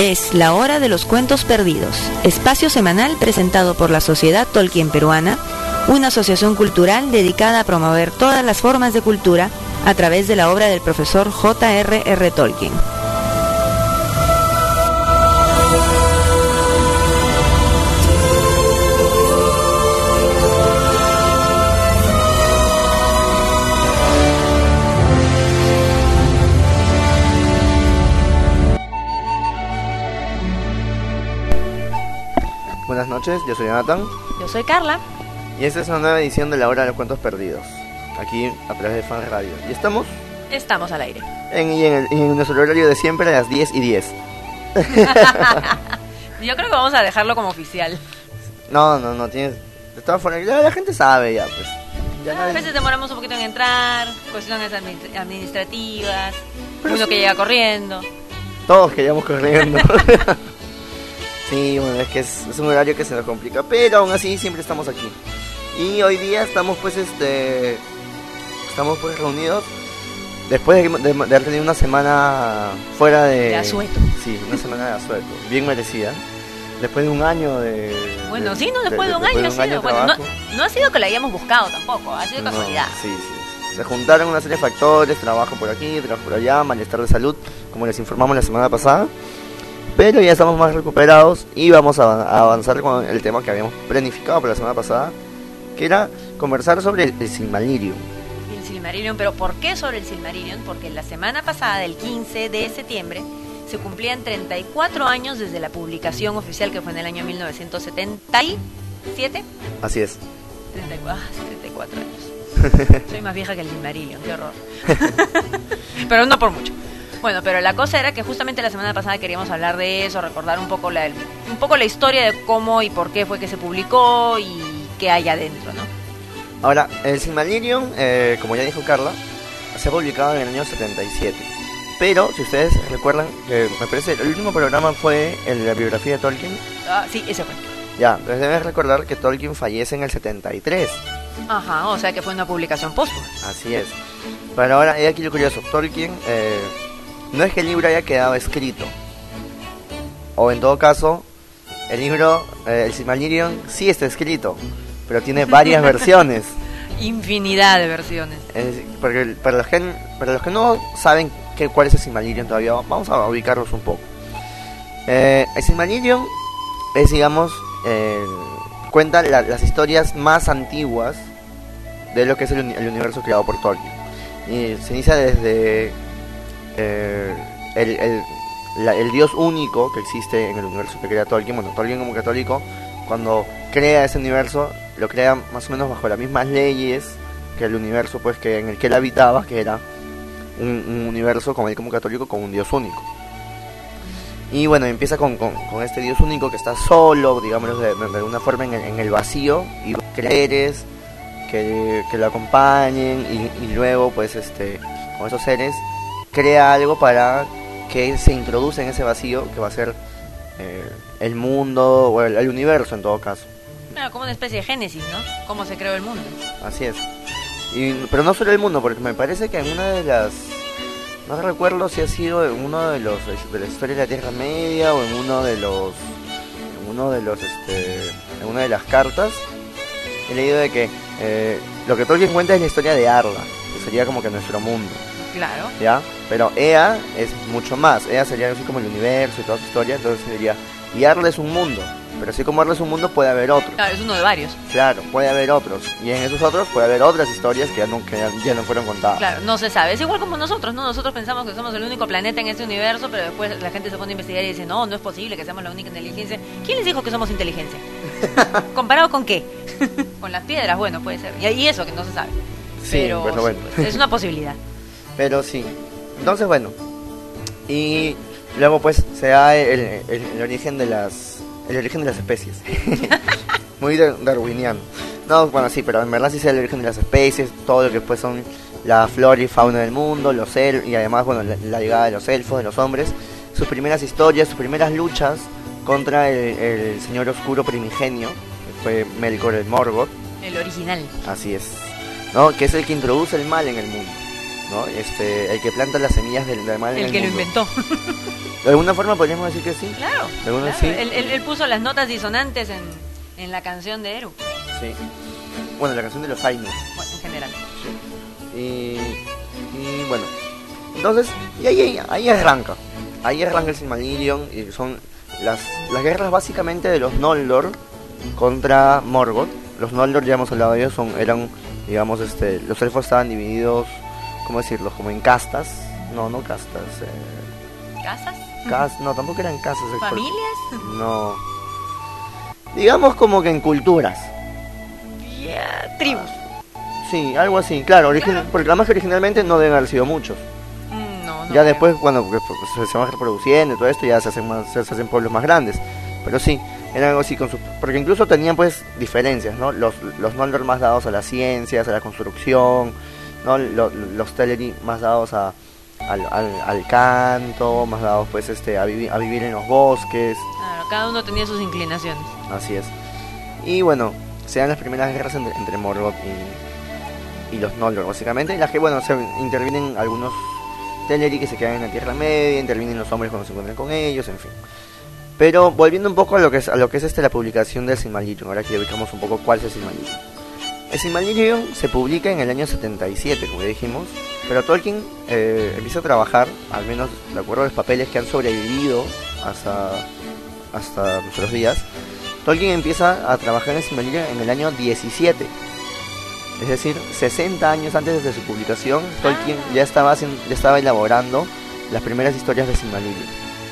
Es la hora de los cuentos perdidos, espacio semanal presentado por la Sociedad Tolkien Peruana, una asociación cultural dedicada a promover todas las formas de cultura a través de la obra del profesor J.R.R. Tolkien. Buenas noches, yo soy Jonathan. Yo soy Carla. Y esta es una nueva edición de la hora de los cuentos perdidos, aquí a través de Fan Radio. ¿Y estamos? Estamos al aire. En nuestro horario de siempre a las 10:10. Yo creo que vamos a dejarlo como oficial. No, tienes... De todas formas, ya la gente sabe ya, pues. A veces demoramos un poquito en entrar, cuestiones administrativas, pero uno sí, que llega corriendo. Todos queríamos corriendo. Sí, bueno, es que es un horario que se nos complica, pero aún así siempre estamos aquí. Y hoy día estamos pues reunidos después de haber tenido una semana fuera de asueto. Sí, una semana de asueto, bien merecida. Después de un año de... Bueno, sí, no, después de un año ha sido. Bueno, no ha sido que la hayamos buscado tampoco, ha sido casualidad. Sí. Se juntaron una serie de factores, trabajo por aquí, trabajo por allá, malestar de salud, como les informamos la semana pasada. Pero ya estamos más recuperados y vamos a avanzar con el tema que habíamos planificado para la semana pasada, que era conversar sobre el Silmarillion. El Silmarillion, pero ¿por qué sobre el Silmarillion? Porque la semana pasada, el 15 de septiembre, se cumplían 34 años desde la publicación oficial, que fue en el año 1977. Así es. 34 años. Soy más vieja que el Silmarillion, qué horror. Pero no por mucho. Bueno, pero la cosa era que justamente la semana pasada queríamos hablar de eso, recordar un poco la historia de cómo y por qué fue que se publicó y qué hay adentro, ¿no? Ahora, el Silmarillion, como ya dijo Carla, se ha publicado en el año 77. Pero, si ustedes recuerdan, me parece el último programa fue el de la biografía de Tolkien. Sí, ese fue. Ya, entonces deben recordar que Tolkien fallece en el 73. Ajá, o sea que fue una publicación póstuma. Así es. Pero ahora, he aquí lo curioso, Tolkien... no es que el libro haya quedado escrito, o en todo caso, el libro, el Silmarillion, sí está escrito, pero tiene varias versiones. Infinidad de versiones. Porque para los que no saben cuál es el Silmarillion todavía, vamos a ubicarlos un poco. El Silmarillion es, digamos, cuenta las historias más antiguas de lo que es el universo creado por Tolkien. Y se inicia desde... el dios único que existe en el universo que crea Tolkien. Bueno, Tolkien como católico, cuando crea ese universo, lo crea más o menos bajo las mismas leyes que el universo pues que en el que él habitaba, que era un universo como él como católico, con un dios único. Y bueno, empieza con este dios único que está solo, digamos de alguna forma en el vacío, y creeres que lo acompañen, y luego pues con esos seres crea algo para que se introduce en ese vacío que va a ser el mundo o el universo en todo caso. Claro, como una especie de génesis, ¿no? Cómo se creó el mundo. Así es. Pero no solo el mundo, porque me parece que en una de las... No recuerdo si ha sido en uno de la historia de la Tierra Media o en una de las cartas, he leído de que lo que Tolkien cuenta es la historia de Arda, que sería como que nuestro mundo. Claro. ¿Ya? Pero Ea es mucho más. Ea sería así como el universo y toda su historia. Entonces sería... Y Arda es un mundo. Pero así como Arda es un mundo, puede haber otro. Claro, es uno de varios. Claro, puede haber otros. Y en esos otros puede haber otras historias que ya no fueron contadas. Claro, no se sabe. Es igual como nosotros, ¿no? Nosotros pensamos que somos el único planeta en este universo, pero después la gente se pone a investigar y dice, no es posible que seamos la única inteligencia. ¿Quién les dijo que somos inteligencia? ¿Comparado con qué? Con las piedras, bueno, puede ser. Y eso que no se sabe. Sí, pero bueno. Pues, es una posibilidad. Pero sí. Entonces, bueno. Y luego pues se da el origen de las especies. Muy darwiniano. No, bueno, sí, pero en verdad sí se da el origen de las especies, todo lo que pues son la flora y fauna del mundo, y además, bueno, la llegada de los elfos, de los hombres, sus primeras historias, sus primeras luchas contra el señor oscuro primigenio, que fue Melkor el Morgoth. El original. Así es. ¿No? Que es el que introduce el mal en el mundo. ¿no? El que planta las semillas del mal en El el que lo mundo. inventó. De alguna forma podríamos decir que sí. Claro. De alguna Claro. sí. Él puso las notas disonantes en la canción de Eru. Sí. Bueno, la canción de los Ainu. Bueno, en general. Sí. Y bueno, entonces, y ahí arranca. Ahí arranca el Silmarillion y son las guerras básicamente de los Noldor contra Morgoth. Los Noldor, ya hemos hablado de ellos, eran, digamos, los elfos estaban divididos, ¿cómo decirlo? Como en castas. No castas. ¿Casas? No, tampoco eran casas. ¿Familias? No. Digamos como que en culturas. Tribus. Sí, algo así, claro, porque además que originalmente no deben haber sido muchos. No. Ya después, cuando se van reproduciendo y todo esto, ya se hacen pueblos más grandes. Pero sí, era algo así, porque incluso tenían pues diferencias, ¿no? Los Noldor más dados a las ciencias, a la construcción, ¿no? Los Teleri más dados al canto, más dados pues a vivir en los bosques. Claro, cada uno tenía sus inclinaciones. Así es. Y bueno, se dan las primeras guerras entre Morgoth y los Noldor, básicamente, en las que, bueno, se intervienen algunos Teleri que se quedan en la Tierra Media, intervienen los hombres cuando se encuentran con ellos, en fin. Pero volviendo un poco a lo que es la publicación del Silmarillion, ahora que ubicamos un poco cuál es el Silmarillion. El Silmarillion se publica en el año 77, como ya dijimos, pero Tolkien empieza a trabajar, al menos de acuerdo a los papeles que han sobrevivido hasta nuestros días. Tolkien empieza a trabajar en el Silmarillion en el año 17. Es decir, 60 años antes de su publicación, Tolkien ya estaba elaborando las primeras historias de Silmarillion.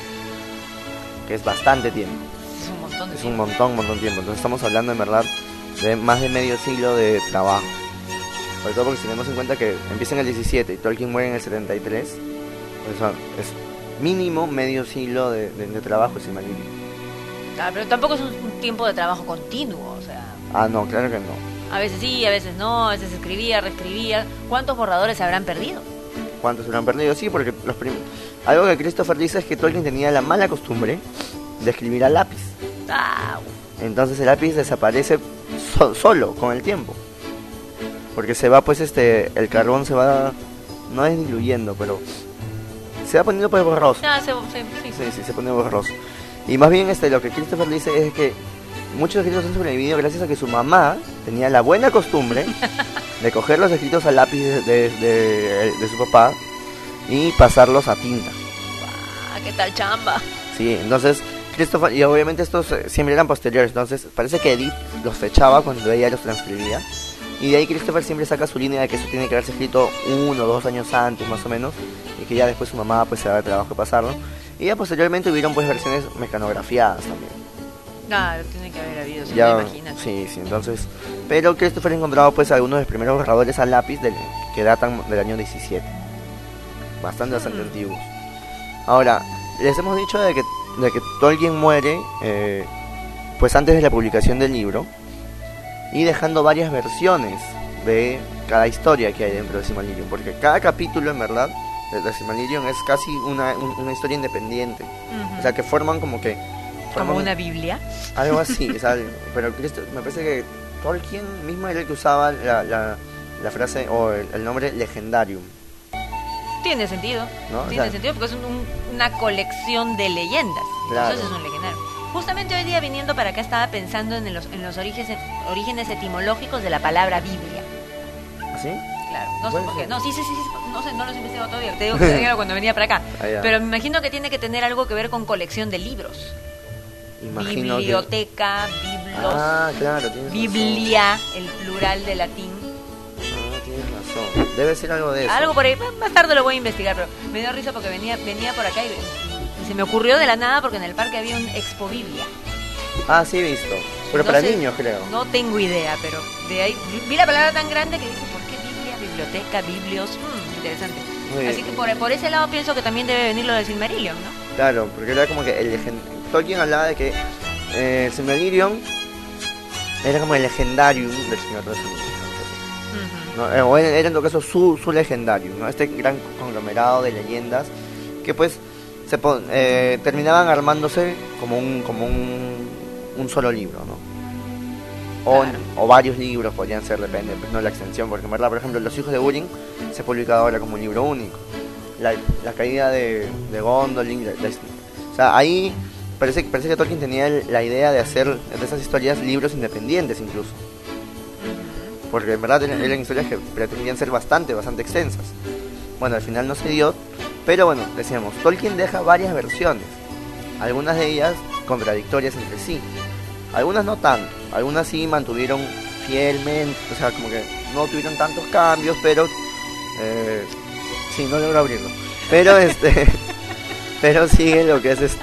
Que es bastante tiempo. Es un montón de Es tiempo. un montón de tiempo. Entonces estamos hablando en verdad de más de medio siglo de trabajo. Sobre todo porque si tenemos en cuenta que empieza en el 17 y Tolkien muere en el 73, pues es mínimo medio siglo de trabajo Silmarillion. Claro, pero tampoco es un tiempo de trabajo continuo, o sea... Ah, no, claro que no. A veces sí, a veces no, a veces escribía, reescribía. ¿Cuántos borradores se habrán perdido? ¿Cuántos se lo han perdido? Sí, porque algo que Christopher dice es que Tolkien tenía la mala costumbre de escribir a lápiz. Entonces el lápiz desaparece solo con el tiempo. Porque se va pues el carbón se va, no es diluyendo, pero se va poniendo pues borroso. Sí, se pone borroso. Y más bien lo que Christopher dice es que muchos escritos han sobrevivido gracias a que su mamá tenía la buena costumbre de coger los escritos al lápiz de su papá y pasarlos a tinta. ¿Qué tal chamba? Sí, entonces Christopher, y obviamente estos siempre eran posteriores, entonces parece que Edith los fechaba cuando ella los transcribía. Y de ahí Christopher siempre saca su línea de que eso tiene que haberse escrito 1 o 2 años antes más o menos, y que ya después su mamá pues se da el trabajo de pasarlo. Y ya posteriormente hubieron pues versiones mecanografiadas también. Claro, tiene que haber habido, si Ya, no, imagínate. sí, entonces... Pero Christopher ha encontrado pues algunos de los primeros borradores a lápiz que datan del año 17. Bastante antiguos. Ahora, les hemos dicho de que Tolkien muere pues antes de la publicación del libro, y dejando varias versiones de cada historia que hay dentro de Silmarillion, porque cada capítulo en verdad de Silmarillion es casi una historia independiente. O sea, que forman como una Biblia. algo así, pero me parece que Tolkien mismo era el que usaba la frase o el nombre Legendarium. Tiene sentido, ¿No? tiene sentido porque es una colección de leyendas. Claro. Entonces es un legendario. Justamente hoy día viniendo para acá estaba pensando en los orígenes etimológicos de la palabra Biblia. ¿Así? Claro, no sé Puede por qué. ser. No, sí, no sé, no los he investigado todavía. Te digo que era cuando venía para acá. Ya. Pero me imagino que tiene que tener algo que ver con colección de libros. Imagino Biblioteca, biblos, claro, tienes Biblia, el plural de latín. razón. Tienes razón. Debe ser algo de eso. Algo por ahí, más tarde lo voy a investigar, pero me dio risa porque venía por acá y se me ocurrió de la nada porque en el parque había un Expo Biblia. Ah, sí he visto. Pero No para sé, niños, creo. No tengo idea, pero de ahí vi la palabra tan grande que dije, ¿por qué Biblia, biblioteca, biblios? Interesante. Muy bien. Así que por ese lado pienso que también debe venir lo del Silmarillion, ¿no? Claro, porque era como que Tolkien hablaba de que Silmarillion era como el legendarium del Señor de los Anillos. Ujú. ¿No? O era en todo caso su legendarium, ¿no? Este gran conglomerado de leyendas que pues terminaban armándose como un solo libro, ¿no? Claro. o varios libros podrían ser, depende, pues no la extensión, porque en verdad, por ejemplo, Los hijos de Húrin se ha publicado ahora como un libro único. La caída de Gondolin, o sea, ahí parece que Tolkien tenía la idea de hacer de esas historias libros independientes incluso. Porque en verdad eran historias que pretendían ser bastante extensas. Bueno, al final no se dio, pero bueno, decíamos, Tolkien deja varias versiones, algunas de ellas contradictorias entre sí, algunas no tanto, algunas sí mantuvieron fielmente, o sea, como que no tuvieron tantos cambios, pero sí, no logro abrirlo, pero pero sigue lo que es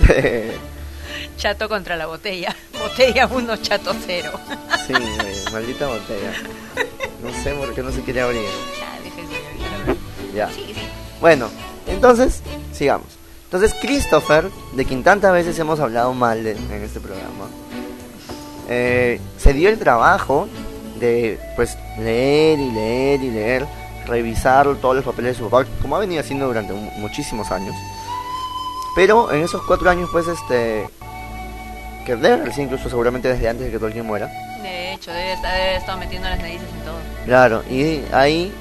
Chato contra la botella. Botella 1, chato 0. sí, maldita botella, no sé por qué no se quiere abrir. Ya, déjese. Ya. Sí, sí. Bueno, entonces, sigamos. Entonces, Christopher, de quien tantas veces hemos hablado mal en este programa, se dio el trabajo de, pues, leer, revisar todos los papeles de su papá, como ha venido haciendo durante muchísimos años. Pero en esos 4 años, pues, que debe haber sido incluso seguramente desde antes de que Tolkien muera. De hecho, debe haber estado metiendo las narices en todo. Claro, y ahí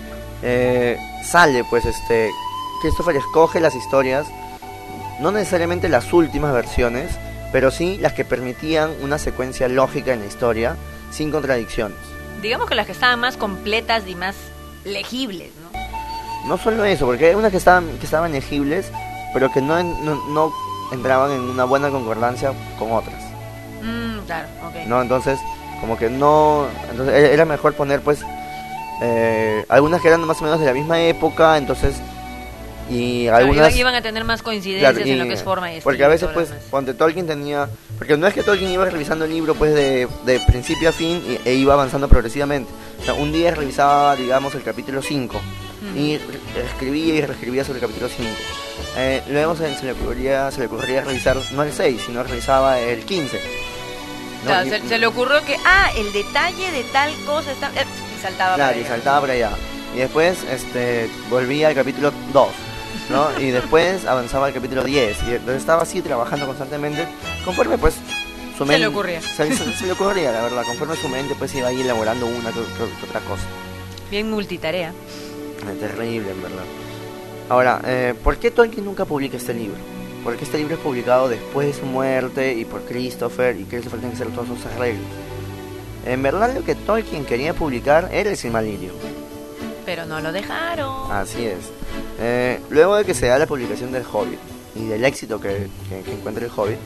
sale, pues, Christopher escoge las historias, no necesariamente las últimas versiones, pero sí las que permitían una secuencia lógica en la historia, sin contradicciones. Digamos que las que estaban más completas y más legibles, ¿no? No solo eso, porque hay unas que estaban legibles, pero que no entraban en una buena concordancia con otras. Claro, ok. No, entonces, como que no... Entonces era mejor poner, pues, algunas que eran más o menos de la misma época, entonces... Y algunas iban a tener más coincidencias, claro, en lo que es forma y estilo. Porque a veces, pues, cuando Tolkien tenía... Porque no es que Tolkien iba revisando el libro, pues, de principio a fin e iba avanzando progresivamente. O sea, un día revisaba, digamos, el capítulo 5 y escribía y reescribía sobre el capítulo 5. Luego se le ocurría revisar no el 6, sino revisaba el 15. ¿No? Claro, se le ocurrió que, el detalle de tal cosa está... y saltaba, claro, para allá. Y saltaba para allá. Y después volvía al capítulo 2, ¿no? Y después avanzaba al capítulo 10. Y entonces estaba así trabajando constantemente, conforme pues su mente... Se le ocurría. Se le ocurría, la verdad, conforme su mente pues iba ahí elaborando una que otra cosa. Bien multitarea. Terrible, en verdad. Ahora, ¿por qué Tolkien nunca publica este libro? Porque este libro es publicado después de su muerte y por Christopher, y Christopher tiene que hacer todos sus arreglos. En verdad lo que Tolkien quería publicar era el Silmarillion. Pero no lo dejaron. Así es. Luego de que se da la publicación del Hobbit y del éxito que encuentra el Hobbit,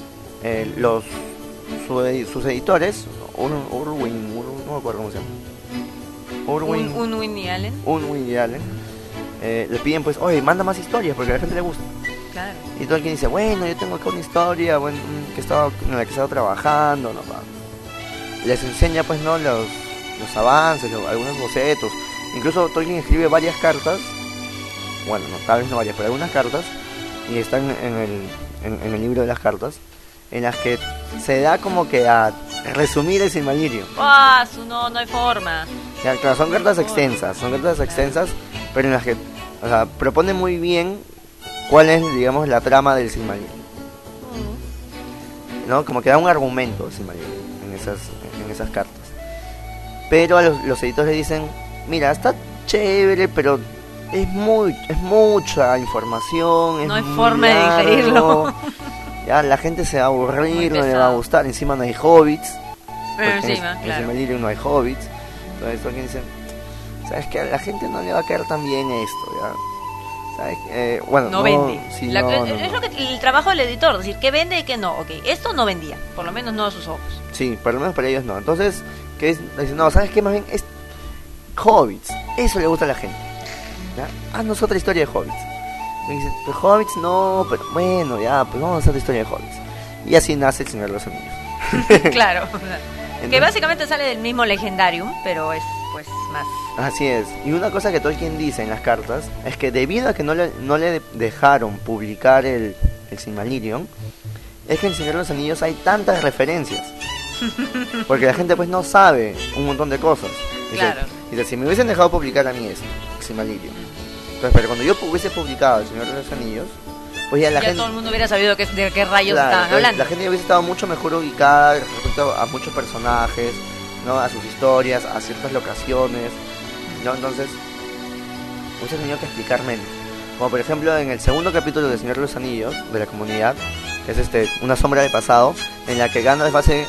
sus editores, Urwin, no me acuerdo cómo se llama. Unwin y Allen. Unwin y Allen. Le piden pues, oye, manda más historias porque a la gente le gusta. Claro. Y Tolkien dice, bueno, yo tengo acá una historia en la que estaba trabajando, ¿no? Les enseña pues, ¿no? Los avances, algunos bocetos. Incluso Tolkien escribe varias cartas, bueno, no, tal vez no varias, pero algunas cartas, y están en el libro de las cartas, en las que se da como que a resumir el Silmarillion. No hay forma. Ya, claro, son cartas extensas, pero en las que, o sea, propone muy bien cuál es, digamos, la trama del Silmarillion, ¿no? Como que da un argumento del Silmarillion en esas cartas. Pero a los editores dicen, mira, está chévere, pero es mucha información, no hay forma de digerirlo. Ya la gente se va a aburrir, no le va a gustar. Encima no hay hobbits. Encima, en Silmarillion no hay hobbits. Entonces Tolkien dice, ¿sabes qué? A la gente no le va a caer tan bien esto, ¿ya? ¿Sabes? Bueno, no vende. Sí, es lo que el trabajo del editor, decir qué vende y qué no. Ok, esto no vendía, por lo menos no a sus ojos. Sí, por lo menos para ellos no. Entonces, dicen, no, ¿sabes qué? Más bien es hobbits, eso le gusta a la gente, ¿ya? Haznos otra historia de hobbits. Me dicen, pues hobbits no, pero bueno, ya, pues vamos a hacer la historia de hobbits. Y así nace El Señor de los Anillos. Claro. Entonces, que básicamente sale del mismo Legendarium, pero es pues más... Así es. Y una cosa que Tolkien dice en las cartas es que debido a que no le dejaron publicar el Silmarillion, es que en El Señor de los Anillos hay tantas referencias. Porque la gente pues no sabe un montón de cosas. Claro. Dice, si me hubiesen dejado publicar a mí esto, Silmarillion. Entonces, pero cuando yo hubiese publicado El Señor de los Anillos, pues ya la gente... todo el mundo hubiera sabido de qué rayos claro, estaban hablando. La gente hubiese estado mucho mejor ubicada respecto a muchos personajes, ¿no? A sus historias, a ciertas locaciones, ¿no? Entonces, hubiese tenido que explicar menos. Como por ejemplo en el segundo capítulo de Señor de los Anillos, de la comunidad, que es una sombra del pasado, en la que Gandalf hace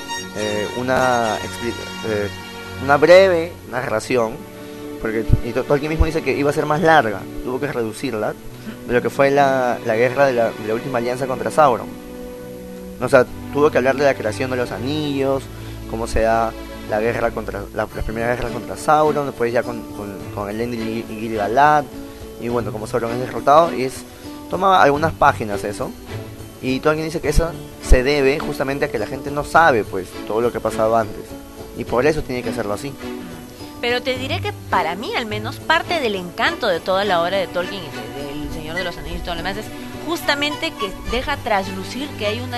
una breve narración, porque Tolkien mismo dice que iba a ser más larga, tuvo que reducirla, de lo que fue la guerra de la última alianza contra Sauron. O sea, tuvo que hablar de la creación de los anillos, cómo se da la guerra contra la primera guerra contra Sauron, después ya con Elendil y Gil-galad, y bueno, como Sauron es derrotado, y toma algunas páginas eso, y Tolkien dice que eso se debe justamente a que la gente no sabe pues todo lo que pasaba antes, y por eso tiene que hacerlo así. Pero te diré que para mí al menos parte del encanto de toda la obra de Tolkien y del Señor de los Anillos y todo lo demás es justamente que deja traslucir que hay un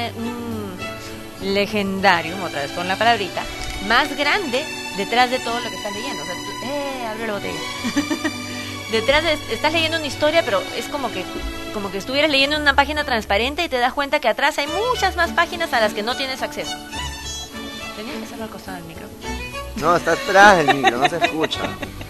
legendario, otra vez con la palabrita, más grande detrás de todo lo que estás leyendo. O sea, abre la botella. Estás leyendo una historia, pero es como que estuvieras leyendo una página transparente y te das cuenta que atrás hay muchas más páginas a las que no tienes acceso. Tenías que hacerlo al costado del micro. No, está atrás del micro, no se escucha.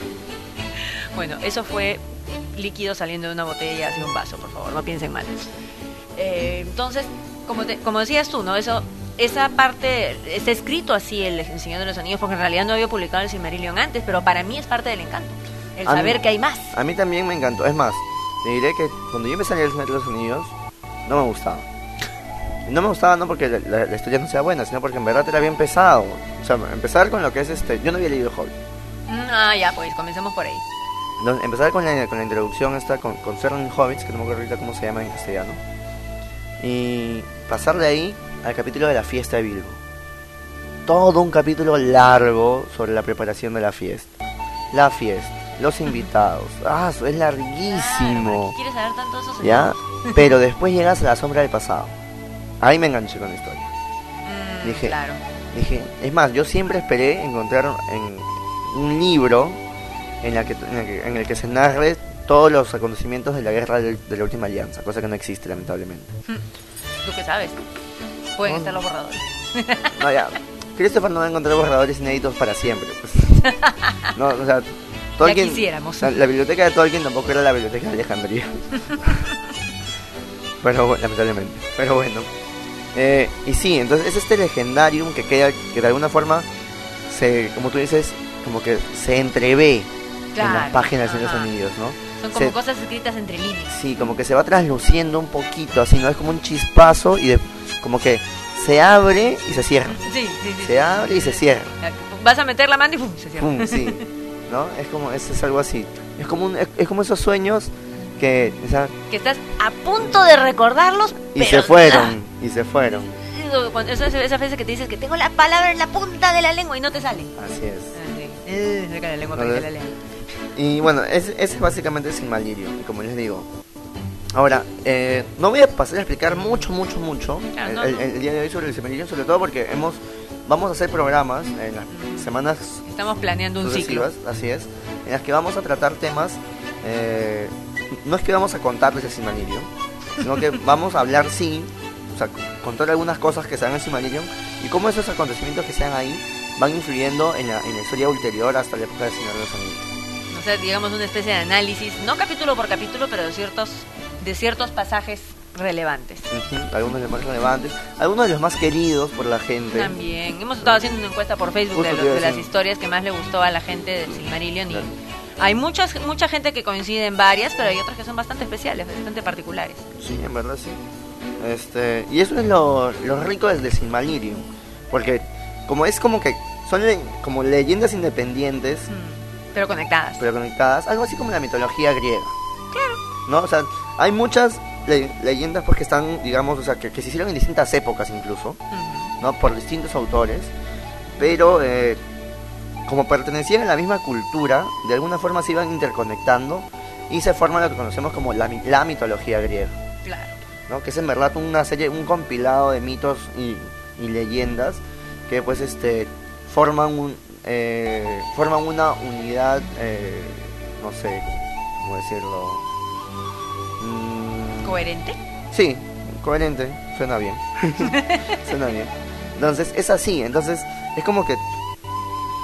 Bueno, eso fue líquido saliendo de una botella hacia un vaso, por favor, no piensen mal. Entonces, como decías tú, ¿no? Esa parte está escrito así el Señor de los Anillos, porque en realidad no había publicado el Silmarillion antes, pero para mí es parte del encanto, el saber que hay más. A mí también me encantó, es más, te diré que cuando yo empecé a leer el Señor de los Anillos, no me gustaba. No me gustaba no porque la historia no sea buena, sino porque en verdad era bien pesado. O sea, empezar con lo que es yo no había leído Hobbit. Ya, pues, comencemos por ahí. Entonces, empezar con la introducción esta, con Certain Hobbits, que no me acuerdo ahorita cómo se llama en castellano. Y pasar de ahí al capítulo de la fiesta de Bilbo. Todo un capítulo largo sobre la preparación de la fiesta. La fiesta, los invitados. Es larguísimo. ¿Qué quieres saber tanto eso, señor? ¿Ya? Pero después llegas a la sombra del pasado. Ahí me enganché con la historia. Dije, es más, yo siempre esperé encontrar un libro en el que se narre todos los acontecimientos de la guerra de la última alianza, cosa que no existe lamentablemente. ¿Tú qué sabes? Pueden estar los borradores. No, ya, Christopher no va a encontrar borradores inéditos para siempre, pues. No, o sea, Tolkien, ya quisiéramos. La biblioteca de Tolkien tampoco era la biblioteca de Alejandría. Pero lamentablemente. Pero bueno. Y sí, entonces es este legendarium que queda, que de alguna forma como tú dices, como que se entrevé en las páginas de los anillos, ¿no? Son como cosas escritas entre líneas. Sí, como que se va trasluciendo un poquito, así, ¿no? Es como un chispazo y como que se abre y se cierra. Sí. Se abre y se cierra. Vas a meter la mano y ¡pum! Se cierra. ¡Pum! Sí, ¿no? Es algo así. Es como esos sueños que estás a punto de recordarlos, y se fueron. Esa frase que te dices que tengo la palabra en la punta de la lengua y no te sale. Así es. Saca la lengua para que la lea. Y bueno, ese es básicamente Silmarillion, como les digo. Ahora, no voy a pasar a explicar mucho el día de hoy sobre el Silmarillion, sobre todo porque vamos a hacer programas en las semanas. Estamos planeando un ciclo. Así es, en las que vamos a tratar temas. No es que vamos a contarles el Silmarillion, sino que vamos a hablar, o sea, contar algunas cosas que se dan en el Silmarillion y cómo esos acontecimientos que se dan ahí van influyendo en la historia ulterior hasta la época del Señor de los Anillos. O sea, digamos una especie de análisis, no capítulo por capítulo, pero de ciertos pasajes relevantes. Algunos de los más relevantes, algunos de los más queridos por la gente. También, hemos estado haciendo una encuesta por Facebook de las historias que más le gustó a la gente del Silmarillion. Claro. Y hay mucha gente que coincide en varias, pero hay otras que son bastante especiales, bastante particulares. Sí, en verdad sí. Y eso es lo rico del Silmarillion, porque como que son como leyendas independientes, pero conectadas, algo así como la mitología griega. Claro. ¿No? O sea, hay muchas leyendas pues que están, digamos, o sea, que se hicieron en distintas épocas incluso, ¿no? Por distintos autores, pero como pertenecían a la misma cultura, de alguna forma se iban interconectando y se forma lo que conocemos como la mitología griega. Claro. ¿No? Que es en verdad un compilado de mitos y leyendas que pues forman una unidad, no sé cómo decirlo, ¿coherente? Sí, coherente, suena bien. Suena bien. Entonces es así, entonces es como que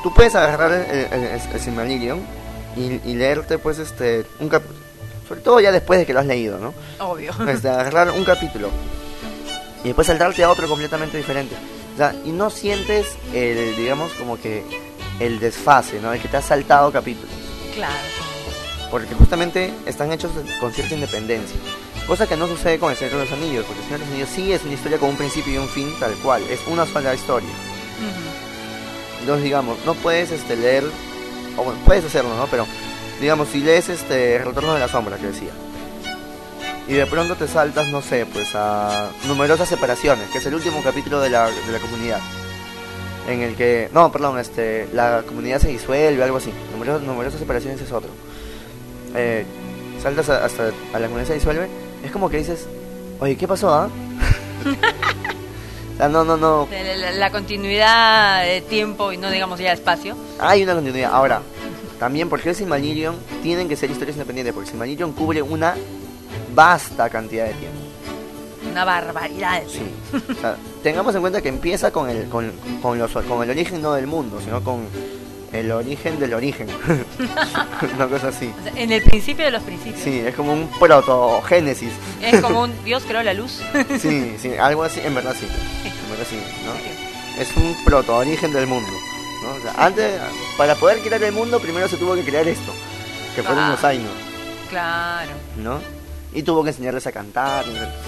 tú puedes agarrar el Silmarillion y leerte pues un capítulo, sobre todo ya después de que lo has leído, ¿no? Obvio. Agarrar un capítulo y después saltarte a otro completamente diferente. O sea, y no sientes digamos como que el desfase, ¿no? El que te has saltado capítulos. Claro. Porque justamente están hechos con cierta independencia. Cosa que no sucede con el Señor de los Anillos, porque el Señor de los Anillos sí es una historia con un principio y un fin tal cual, es una sola historia. Entonces, digamos, no puedes leer, o bueno, puedes hacerlo, ¿no? Pero, digamos, si lees El Retorno de la Sombra, que decía, y de pronto te saltas, no sé, pues a Numerosas Separaciones, que es el último capítulo de la comunidad, en el que, no, perdón, la comunidad se disuelve, algo así. Numerosas Separaciones es otro. Saltas hasta a la comunidad se disuelve, es como que dices, oye, ¿qué pasó, ah? O sea, no. La continuidad de tiempo y no digamos ya espacio. Hay una continuidad. Ahora, también porque el Silmarillion tienen que ser historias independientes, porque el Silmarillion cubre una vasta cantidad de tiempo. Una barbaridad de tiempo. Sí. O sea, tengamos en cuenta que empieza con el origen no del mundo, sino con el origen del origen. Una cosa así. O sea, en el principio de los principios. Sí, es como un protogénesis. Es como un Dios creó la luz. Sí, algo así, en verdad sí. En verdad sí, ¿no? Es un proto-origen del mundo, ¿no? O sea, antes, para poder crear el mundo, primero se tuvo que crear esto, que fueron los Ainur. Claro. ¿No? Y tuvo que enseñarles a cantar.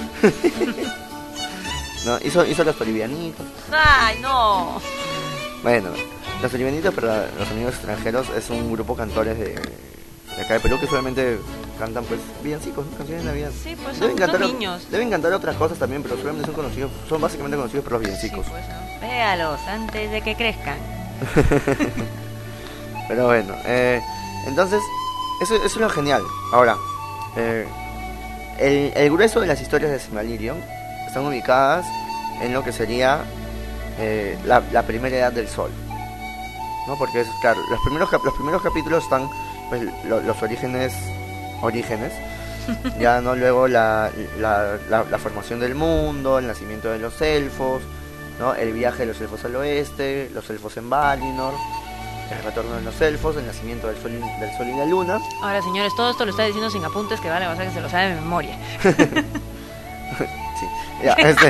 ¿No? Hizo los bolivianitos. ¡Ay, no! Bueno, los bolivianitos, pero los amigos extranjeros es un grupo de cantores de acá de Perú que solamente cantan pues villancicos, ¿no? Canciones de Navidad. Sí, pues son niños. Deben cantar otras cosas también, pero solamente son básicamente conocidos por los villancicos. Sí, pues, ¿no? Véalos antes de que crezcan. Pero bueno, entonces, eso es lo genial. Ahora, el grueso de las historias de Silmarillion están ubicadas en lo que sería la primera edad del Sol, ¿no? Porque es claro, los primeros capítulos están pues, los orígenes, ya no luego la formación del mundo, el nacimiento de los elfos, ¿no? El viaje de los elfos al oeste, los elfos en Valinor, el retorno de los elfos, el nacimiento del sol y la luna. Ahora, señores, todo esto lo está diciendo sin apuntes, que vale, vas a que se lo sabe de memoria. Sí, ya,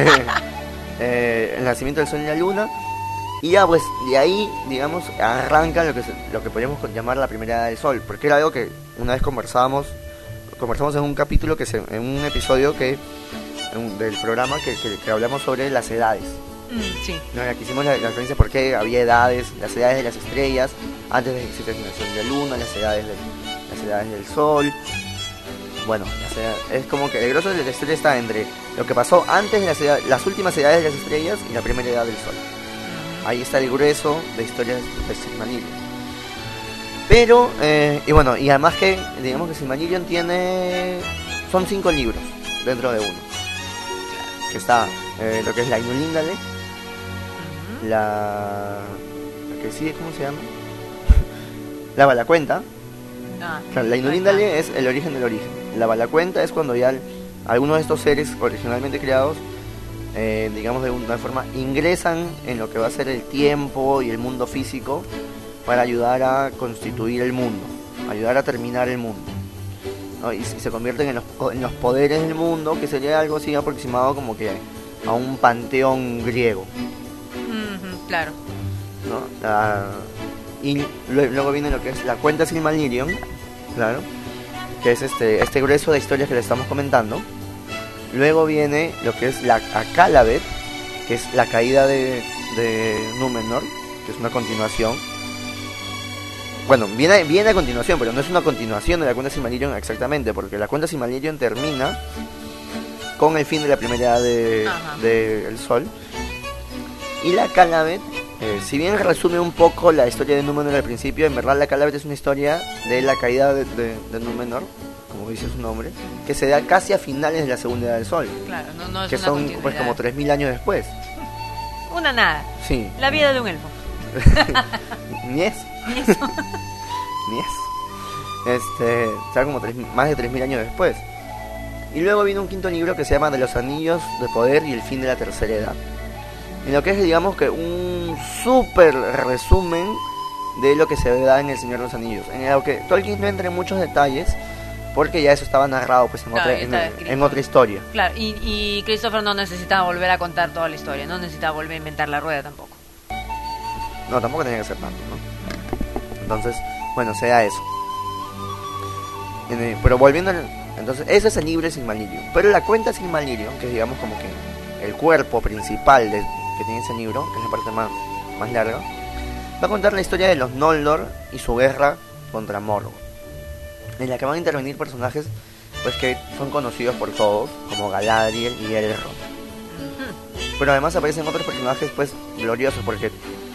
el nacimiento del sol y la luna. Y ya pues de ahí, digamos, arranca lo que podríamos llamar la primera edad del sol, porque era algo que una vez conversamos en un capítulo, en un episodio del programa que hablamos sobre las edades. Sí. No, aquí hicimos la referencia por qué había edades, las edades de las estrellas, antes de que existiese el sol y la luna, las edades del sol. Bueno, es como que el grosso de la historia está entre lo que pasó antes de las últimas edades de las estrellas y la primera edad del sol. Ahí está el grueso de historias de Silmarillion. Pero, y bueno, y además que, digamos que Silmarillion son 5 libros dentro de uno. Que está lo que es la Ainulindale, la que sigue, ¿cómo se llama? La Valacuenta. Claro, la Ainulindale es el origen del origen. La Valacuenta es cuando ya algunos de estos seres originalmente creados, digamos de una forma, ingresan en lo que va a ser el tiempo y el mundo físico para ayudar a constituir el mundo, ayudar a terminar el mundo, ¿no? Y se convierten en los poderes del mundo, que sería algo así aproximado como que a un panteón griego. Claro. ¿No? Y luego viene lo que es la cuenta Silmarillion, claro, que es este grueso de historias que le estamos comentando. Luego viene lo que es la Akálabeth, que es la caída de Númenor, que es una continuación. Bueno, viene a continuación, pero no es una continuación de la cuenta Silmarillion exactamente, porque la cuenta Silmarillion termina con el fin de la primera edad del Sol. Y la Akálabeth, si bien resume un poco la historia de Númenor al principio, en verdad la Akálabeth es una historia de la caída de Númenor, como dice su nombre, que se da casi a finales de la segunda edad del Sol. Claro, no es que una son pues como 3000 años después. Una nada. Sí. La vida de un elfo. Ni eso. Está como más de 3000 años después. Y luego viene un quinto libro que se llama De los Anillos de Poder y el fin de la tercera edad, en lo que es, digamos, que un súper resumen de lo que se da en El Señor de los Anillos, en lo que Tolkien no entra en muchos detalles porque ya eso estaba narrado pues Claro, ya estaba escrito. en otra historia. Claro, y Christopher no necesitaba volver a contar toda la historia, no necesitaba volver a inventar la rueda tampoco. No, tampoco tenía que ser tanto, ¿no? Entonces, bueno, se da eso. Pero volviendo entonces, ese es el libro de Silmarillion. Pero la cuenta Silmarillion, que es digamos como que el cuerpo principal que tiene ese libro, que es la parte más larga, va a contar la historia de los Noldor y su guerra contra Morgoth, en la que van a intervenir personajes pues que son conocidos por todos, como Galadriel y Elrond. Pero además aparecen otros personajes pues gloriosos, porque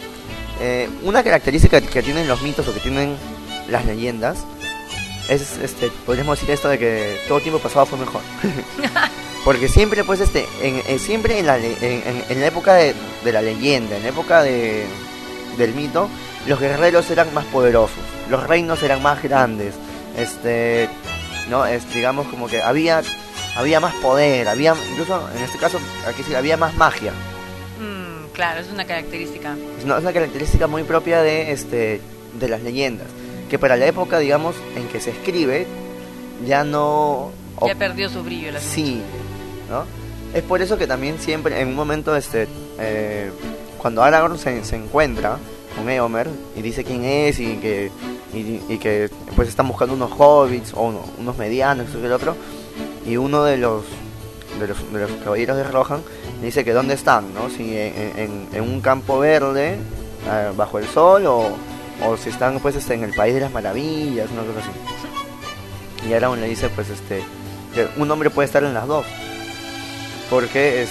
una característica que tienen los mitos o que tienen las leyendas es podríamos decir esto de que todo tiempo pasado fue mejor. Porque siempre pues siempre en la época de la leyenda, en la época del mito, los guerreros eran más poderosos, los reinos eran más grandes, no, digamos como que había más poder, había, incluso en este caso aquí sí había más magia. Claro, es una característica. Es una característica muy propia de las leyendas, que para la época, digamos, en que se escribe, ya no... Ya perdió su brillo la sí, ¿no? Es por eso que también siempre, en un momento, cuando Aragorn se encuentra con Éomer y dice quién es y que pues están buscando unos hobbits o unos medianos, eso que el otro, y uno de los caballeros de Rohan le dice que dónde están, ¿no? Si en un campo verde bajo el sol o si están pues en el país de las maravillas, una cosa así. Y Aragorn le dice pues que un hombre puede estar en las dos, porque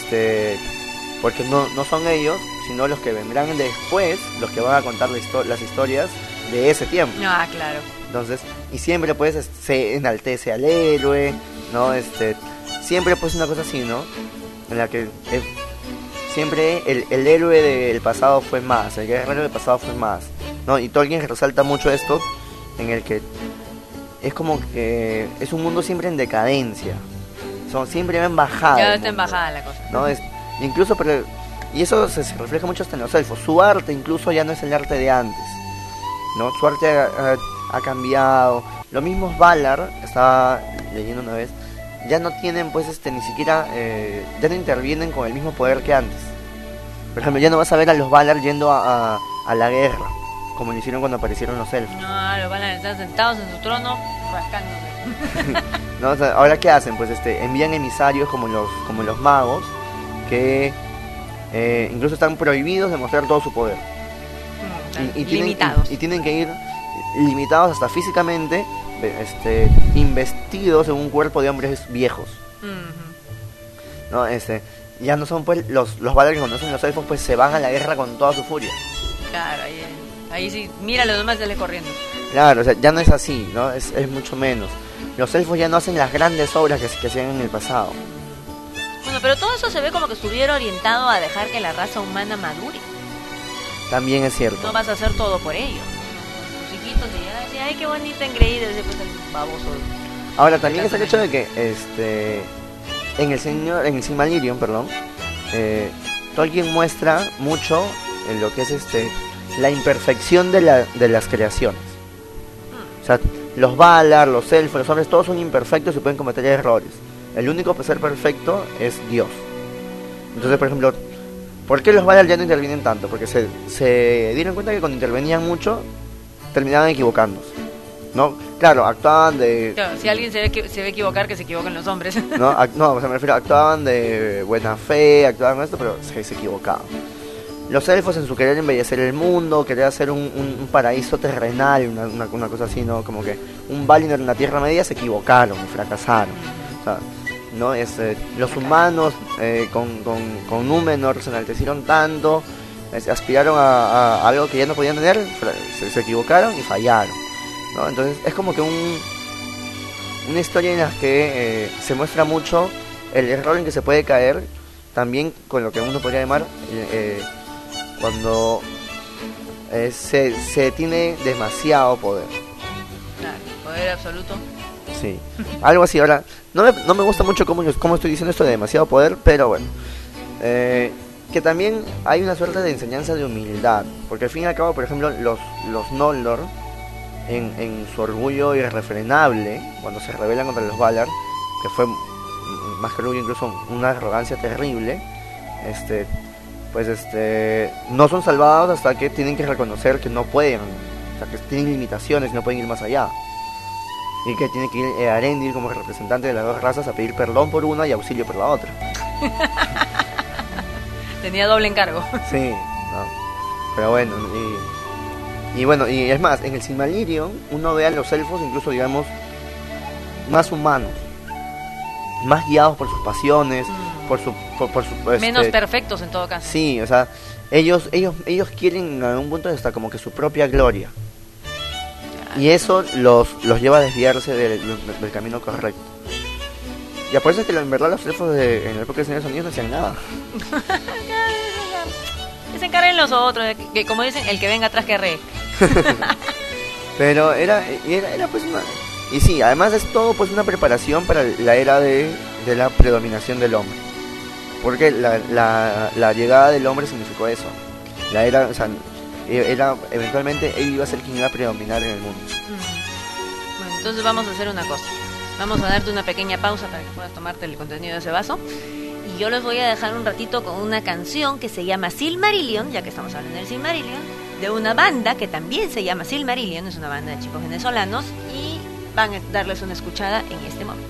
no son ellos, sino los que vendrán después, los que van a contar las historias de ese tiempo. Ah, claro. Entonces, y siempre pues se enaltece al héroe, ¿no? Siempre pues una cosa así, ¿no? En la que siempre el héroe del pasado fue más, el guerrero del pasado fue más, ¿no? Y Tolkien resalta mucho esto, en el que es como que es un mundo siempre en decadencia, siempre va en bajada. Ya está en bajada la cosa, ¿no? Incluso, y eso se refleja mucho hasta en los elfos. Su arte incluso ya no es el arte de antes, ¿no? Su arte ha cambiado. Los mismos Valar, estaba leyendo una vez, ya no tienen pues ni siquiera ya no intervienen con el mismo poder que antes. Por ejemplo, ya no vas a ver a los Valar yendo a la guerra, como lo hicieron cuando aparecieron los elfos. No, los Valar están sentados en su trono rascándose. ¿No? O sea, ahora qué hacen, pues envían emisarios como los magos, que incluso están prohibidos de mostrar todo su poder. Limitados. Y tienen que ir limitados hasta físicamente, investidos en un cuerpo de hombres viejos. ¿No? Ya no son pues los Valar que conocen los elfos, pues se van a la guerra con toda su furia. Claro, ahí sí, mira, los demás sale corriendo. Claro, o sea, ya no es así, ¿no? Es mucho menos. Los elfos ya no hacen las grandes obras que hacían en el pasado. Bueno, pero todo eso se ve como que estuviera orientado a dejar que la raza humana madure. También es cierto. No vas a hacer todo por ellos. Tus hijitos y ay, qué bonito engreído, después el baboso. Ahora también es el hecho de que en el Silmarillion, perdón, Tolkien muestra mucho en lo que es la imperfección de las creaciones. O sea, los Valar, los elfos, los hombres, todos son imperfectos y pueden cometer errores. El único ser perfecto es Dios. Entonces, por ejemplo, ¿por qué los Valar ya no intervienen tanto? Porque se dieron cuenta que cuando intervenían mucho terminaban equivocándose, ¿no? Claro, actuaban de... Claro, si alguien se ve equivocar, que se equivoquen los hombres. No, o sea, me refiero, actuaban de buena fe, actuaban con esto, pero se equivocaban. Los elfos en su querer embellecer el mundo, querer hacer un paraíso terrenal, una cosa así, ¿no? Como que un Valinor en la Tierra Media, se equivocaron y fracasaron. O sea, ¿no? Los humanos con Númenor se enaltecieron tanto, aspiraron a algo que ya no podían tener, se equivocaron y fallaron, ¿no? Entonces es como que una historia en la que se muestra mucho el error en que se puede caer, también con lo que uno podría llamar cuando se tiene demasiado poder. Claro, poder absoluto. Sí, algo así. Ahora, no me gusta mucho cómo estoy diciendo esto de demasiado poder, pero bueno, que también hay una suerte de enseñanza de humildad, porque al fin y al cabo, por ejemplo, los Noldor, en su orgullo irrefrenable, cuando se rebelan contra los Valar, que fue más que orgullo incluso una arrogancia terrible, no son salvados hasta que tienen que reconocer que no pueden, o sea, que tienen limitaciones y no pueden ir más allá. Y que tiene que ir Elendil como representante de las dos razas a pedir perdón por una y auxilio por la otra. Tenía doble encargo. Sí, no. Pero bueno, y es más, en el Silmarillion uno ve a los elfos incluso, digamos, más humanos, más guiados por sus pasiones, por su menos perfectos en todo caso. Sí, o sea, ellos quieren en algún punto hasta como que su propia gloria. Y eso los lleva a desviarse del camino correcto. Y por eso es que en verdad los elfos en la época de Señor de los Anillos no hacían nada. Que se encarguen los otros, que como dicen, el que venga atrás que re. Pero era pues una... Y sí, además es todo pues una preparación para la era de la predominación del hombre. Porque la llegada del hombre significó eso. La era, o sea, eventualmente él iba a ser quien iba a predominar en el mundo. Bueno, entonces vamos a hacer una cosa. Vamos a darte una pequeña pausa para que puedas tomarte el contenido de ese vaso. Y yo los voy a dejar un ratito con una canción que se llama Silmarillion, ya que estamos hablando del Silmarillion, de una banda que también se llama Silmarillion, es una banda de chicos venezolanos, y van a darles una escuchada en este momento.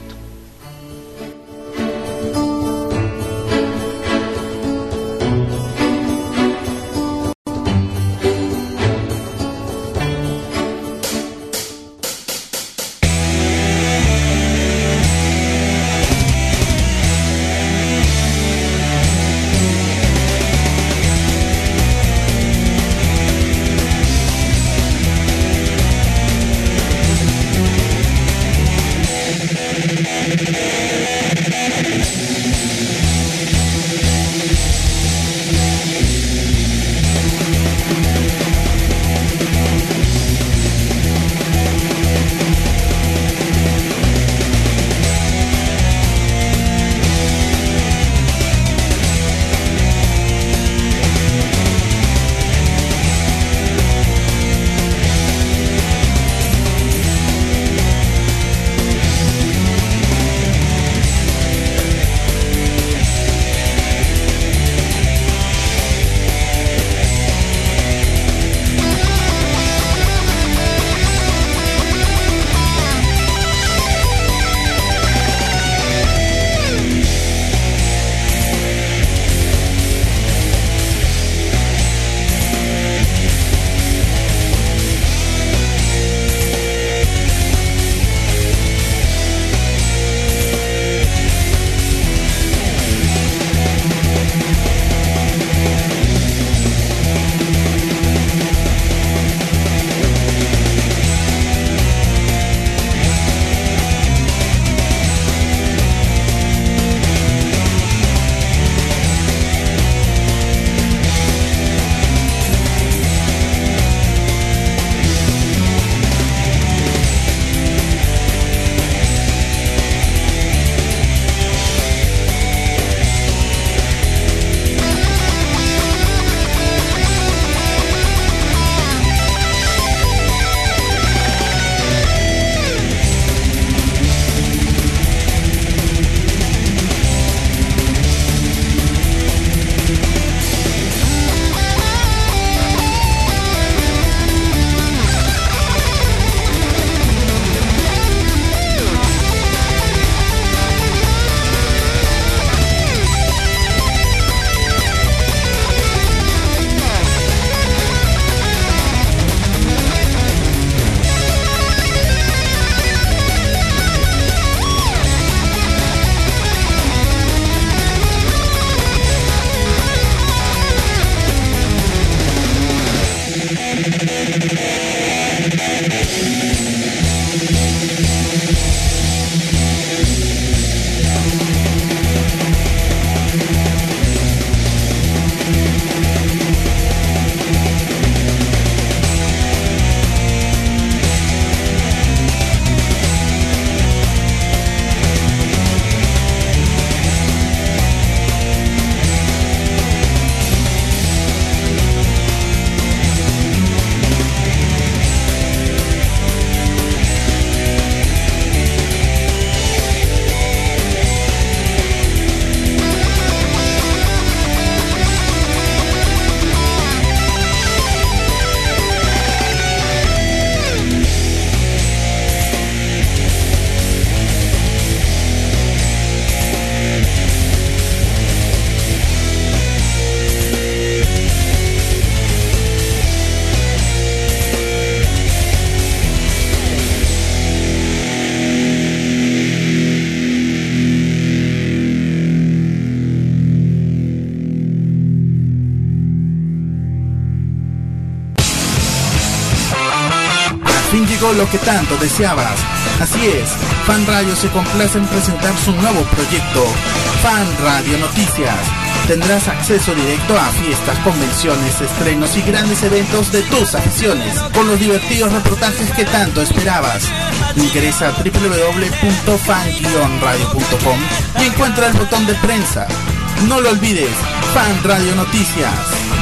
fin llegó lo que tanto deseabas. Así es, Fan Radio se complace en presentar su nuevo proyecto, Fan Radio Noticias. Tendrás acceso directo a fiestas, convenciones, estrenos y grandes eventos de tus aficiones, con los divertidos reportajes que tanto esperabas. Ingresa a www.fan-radio.com y encuentra el botón de prensa. No lo olvides, Fan Radio Noticias.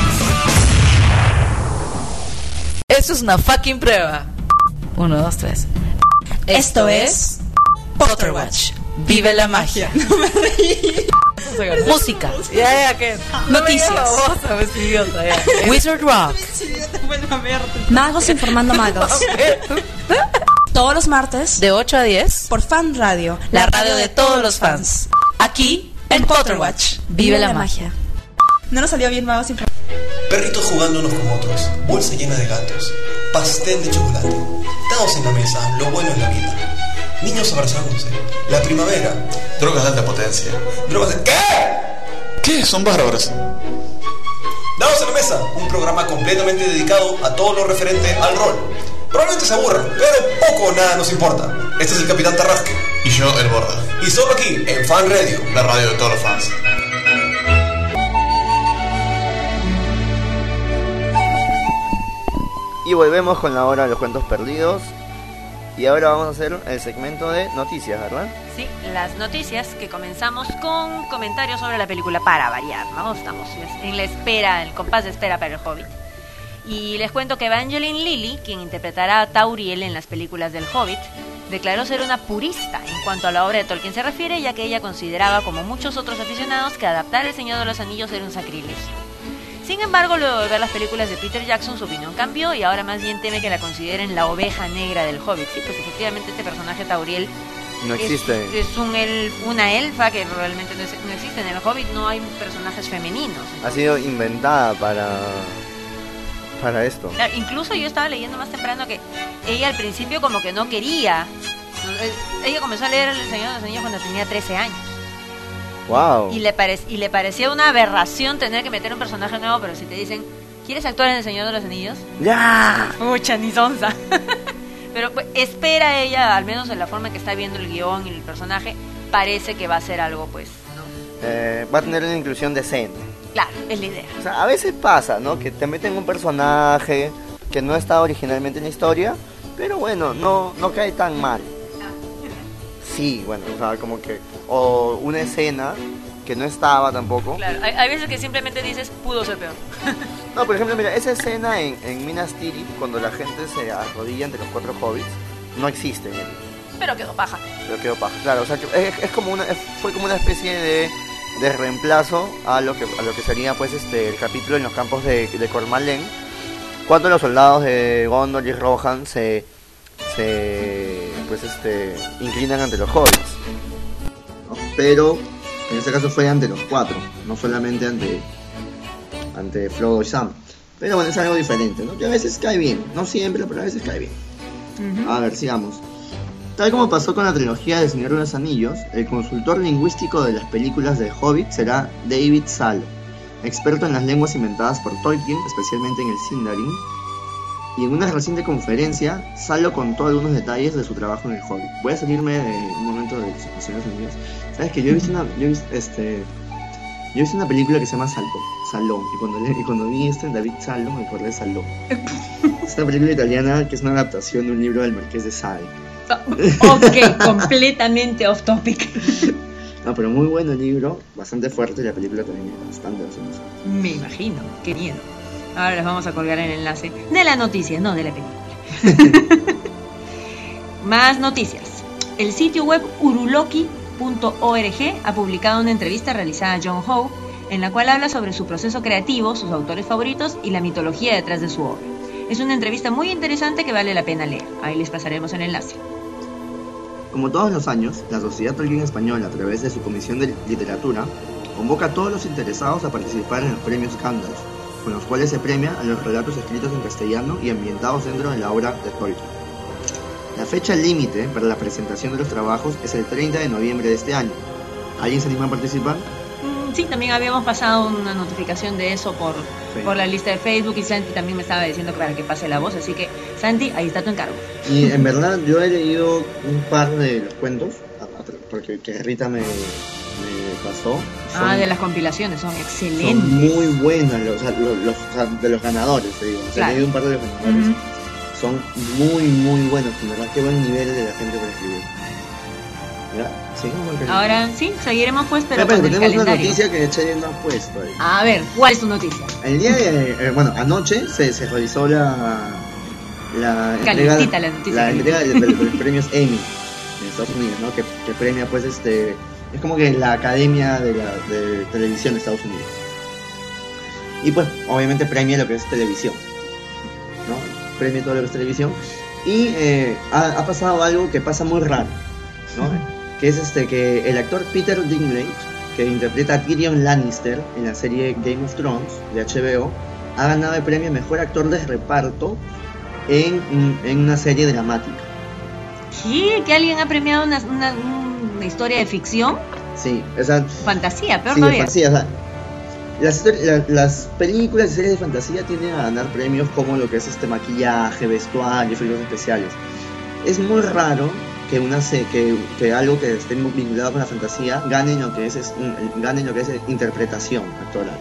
Esto es una fucking prueba. 1, 2, 3. Esto es Potterwatch. Vive la magia. No me reí. Música. Ya, ¿qué? Noticias. Wizard Rock. Magos informando magos. Todos los martes De 8 a 10. por Fan Radio, La radio de todos los fans. Aquí en Potterwatch. Vive la magia. No nos salió bien magos informando. Perritos jugando unos con otros, bolsa llena de gatos, pastel de chocolate, dados en la mesa, lo bueno en la vida. Niños abrazándose, la primavera. Drogas de alta potencia. Drogas de... ¿Qué? ¿Qué? Son bárbaros. Dados en la mesa, un programa completamente dedicado a todo lo referente al rol. Probablemente se aburran, pero poco o nada nos importa. Este es el Capitán Tarrasque. Y yo, el Borda. Y solo aquí, en Fan Radio. La radio de todos los fans. Y volvemos con la hora de los cuentos perdidos. Y ahora vamos a hacer el segmento de noticias, ¿verdad? Sí, las noticias, que comenzamos con comentarios sobre la película para variar, ¿no? Estamos en la espera, el compás de espera para el Hobbit. Y les cuento que Evangeline Lilly, quien interpretará a Tauriel en las películas del Hobbit, declaró ser una purista en cuanto a la obra de Tolkien se refiere, ya que ella consideraba, como muchos otros aficionados, que adaptar El Señor de los Anillos era un sacrilegio. Sin embargo, luego de ver las películas de Peter Jackson, su opinión cambió y ahora más bien teme que la consideren la oveja negra del Hobbit. Sí, pues efectivamente este personaje Tauriel No existe. es una elfa que realmente no existe. En el Hobbit no hay personajes femeninos. Ha sido inventada para esto. Claro, incluso yo estaba leyendo más temprano que ella al principio como que no quería. Ella comenzó a leer El Señor de los Anillos cuando tenía 13 años. Wow. Y le parecía una aberración tener que meter un personaje nuevo, pero si te dicen, ¿quieres actuar en El Señor de los Anillos? ¡Ya! Mucha ni sonza. Pero pues, espera ella, al menos en la forma en que está viendo el guión y el personaje, parece que va a ser algo, pues, ¿no? Va a tener una inclusión decente. Claro, es la idea. O sea, a veces pasa, ¿no? Que te meten un personaje que no estaba originalmente en la historia, pero bueno, no cae tan mal. Sí, bueno, o sea, como que... O una escena que no estaba tampoco. Claro, hay veces que simplemente dices, pudo ser peor. No, por ejemplo, mira, esa escena en Minas Tirith, cuando la gente se arrodilla ante los 4 hobbits, no existe en el... Pero quedó paja. Pero quedó paja, claro, o sea, que fue como una especie de reemplazo a lo que sería pues el capítulo en los campos de Cormalén, cuando los soldados de Gondor y Rohan se inclinan ante los hobbits, ¿no? Pero en este caso fue ante los 4, no solamente ante Frodo y Sam. Pero bueno, es algo diferente, ¿no? Que a veces cae bien, no siempre, pero a veces cae bien. A ver, sigamos. Tal como pasó con la trilogía de Señor de los Anillos, el consultor lingüístico de las películas de Hobbit será David Salo, experto en las lenguas inventadas por Tolkien, especialmente en el Sindarin. Y en una reciente conferencia, Salo contó algunos detalles de su trabajo en el Hobbit. Voy a salirme de un momento de los Señor de los Anillos. ¿Sabes que yo he visto una película que se llama Saló, y cuando vi David Salo, me acordé de Saló. Es una película italiana que es una adaptación de un libro del Marqués de Sade. Ok, completamente off topic. No, pero muy bueno el libro, bastante fuerte, y la película también es bastante fuerte. Me imagino, qué miedo. Ahora les vamos a colgar el enlace de la noticia, no de la película. Más noticias. El sitio web uruloki.org ha publicado una entrevista realizada a John Howe, en la cual habla sobre su proceso creativo, sus autores favoritos y la mitología detrás de su obra. Es una entrevista muy interesante que vale la pena leer. Ahí les pasaremos el enlace. Como todos los años, la Sociedad Tolkien Española, a través de su Comisión de Literatura, convoca a todos los interesados a participar en los premios Gandalf, con los cuales se premia a los relatos escritos en castellano y ambientados dentro de la obra de Tolkien. La fecha límite para la presentación de los trabajos es el 30 de noviembre de este año. ¿Alguien se anima a participar? sí, también habíamos pasado una notificación de eso por la lista de Facebook, y Santi también me estaba diciendo que para que pase la voz, así que Santi, ahí está tu encargo. Y en verdad yo he leído un par de los cuentos, porque que Rita me pasó. De las compilaciones, son excelentes. Son muy buenas, o sea, de los ganadores, te digo. O sea, Claro. he leído un par de los ganadores. Son muy, muy buenos, en verdad. Qué buen nivel de la gente para escribir. ¿Ya? ¿Seguimos con el calendario? Ahora sí, seguiremos pues, pero Espera, con el tenemos una calendario. noticia que Chaya no ha puesto ahí. A ver, ¿cuál es tu noticia? El día de, anoche se realizó la entrega, Calentita la noticia. la entrega de los premios Emmy en Estados Unidos, ¿no? Que premia pues es como que la academia de televisión de Estados Unidos. Y pues obviamente premia lo que es televisión, ¿no? Premia todo lo que es televisión. Y ha pasado algo que pasa muy raro, ¿no? Que es que el actor Peter Dinklage, que interpreta a Tyrion Lannister en la serie Game of Thrones de HBO, ha ganado el premio Mejor Actor de Reparto en una serie dramática. ¿Qué? ¿Que alguien ha premiado una historia de ficción? Sí, o sea, Fantasía, peor sí, todavía. o sea, las películas y series de fantasía tienden a ganar premios como lo que es maquillaje, vestuario, efectos especiales. Es muy raro que algo que esté vinculado con la fantasía gane lo que es interpretación actoral.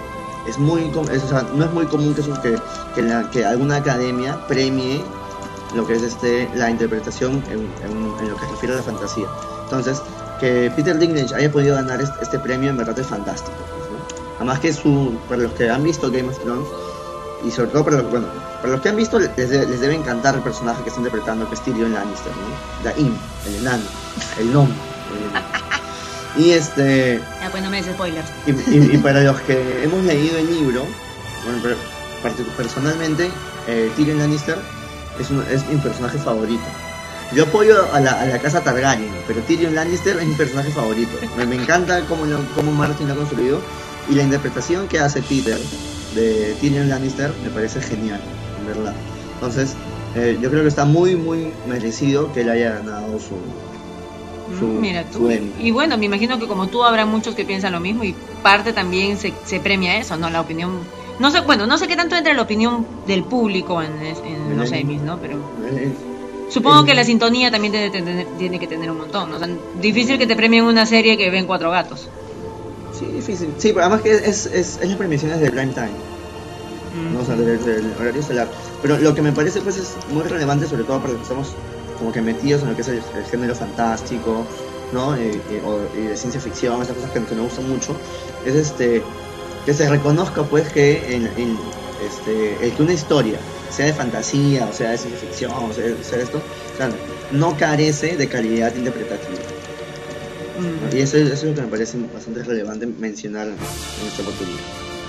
O sea, no es muy común que alguna academia premie lo que es la interpretación en lo que refiere a la fantasía. Entonces, que Peter Dinklage haya podido ganar este premio en verdad es fantástico, ¿no? Además que para los que han visto Game of Thrones, y sobre todo para los que han visto, les debe encantar el personaje que está interpretando, que es Tyrion Lannister, ¿no? Daim, el enano, el gnomo. Y Ya, pues no me des spoilers. y para los que hemos leído el libro, bueno, personalmente Tyrion Lannister es mi personaje favorito. Yo apoyo a la casa Targaryen, pero Tyrion Lannister es mi personaje favorito. Me encanta cómo Martin lo ha construido, y la interpretación que hace Peter de Tyrion Lannister me parece genial, en verdad. Entonces, yo creo que está muy, muy merecido que él haya ganado Mira tú. su Emmy. Y bueno, me imagino que como tú habrá muchos que piensan lo mismo, y parte también se premia eso, ¿no? La opinión. No sé qué tanto entra la opinión del público en los Emmys, ¿no? Pero supongo que la sintonía también tiene que tener un montón, ¿no? O sea, difícil que te premien una serie que ven 4 gatos. Sí, difícil. Sí, pero además que es las premiaciones de prime time, ¿no? O sea, del horario estelar. Pero lo que me parece pues es muy relevante, sobre todo para los que estamos como que metidos en lo que es el género fantástico, ¿no? Y de ciencia ficción, esas cosas que nos gustan mucho, es que se reconozca pues que el que una historia sea de fantasía, o sea de ciencia ficción, o sea esto, o sea, no carece de calidad interpretativa. Y eso es lo que me parece bastante relevante mencionar en esta oportunidad.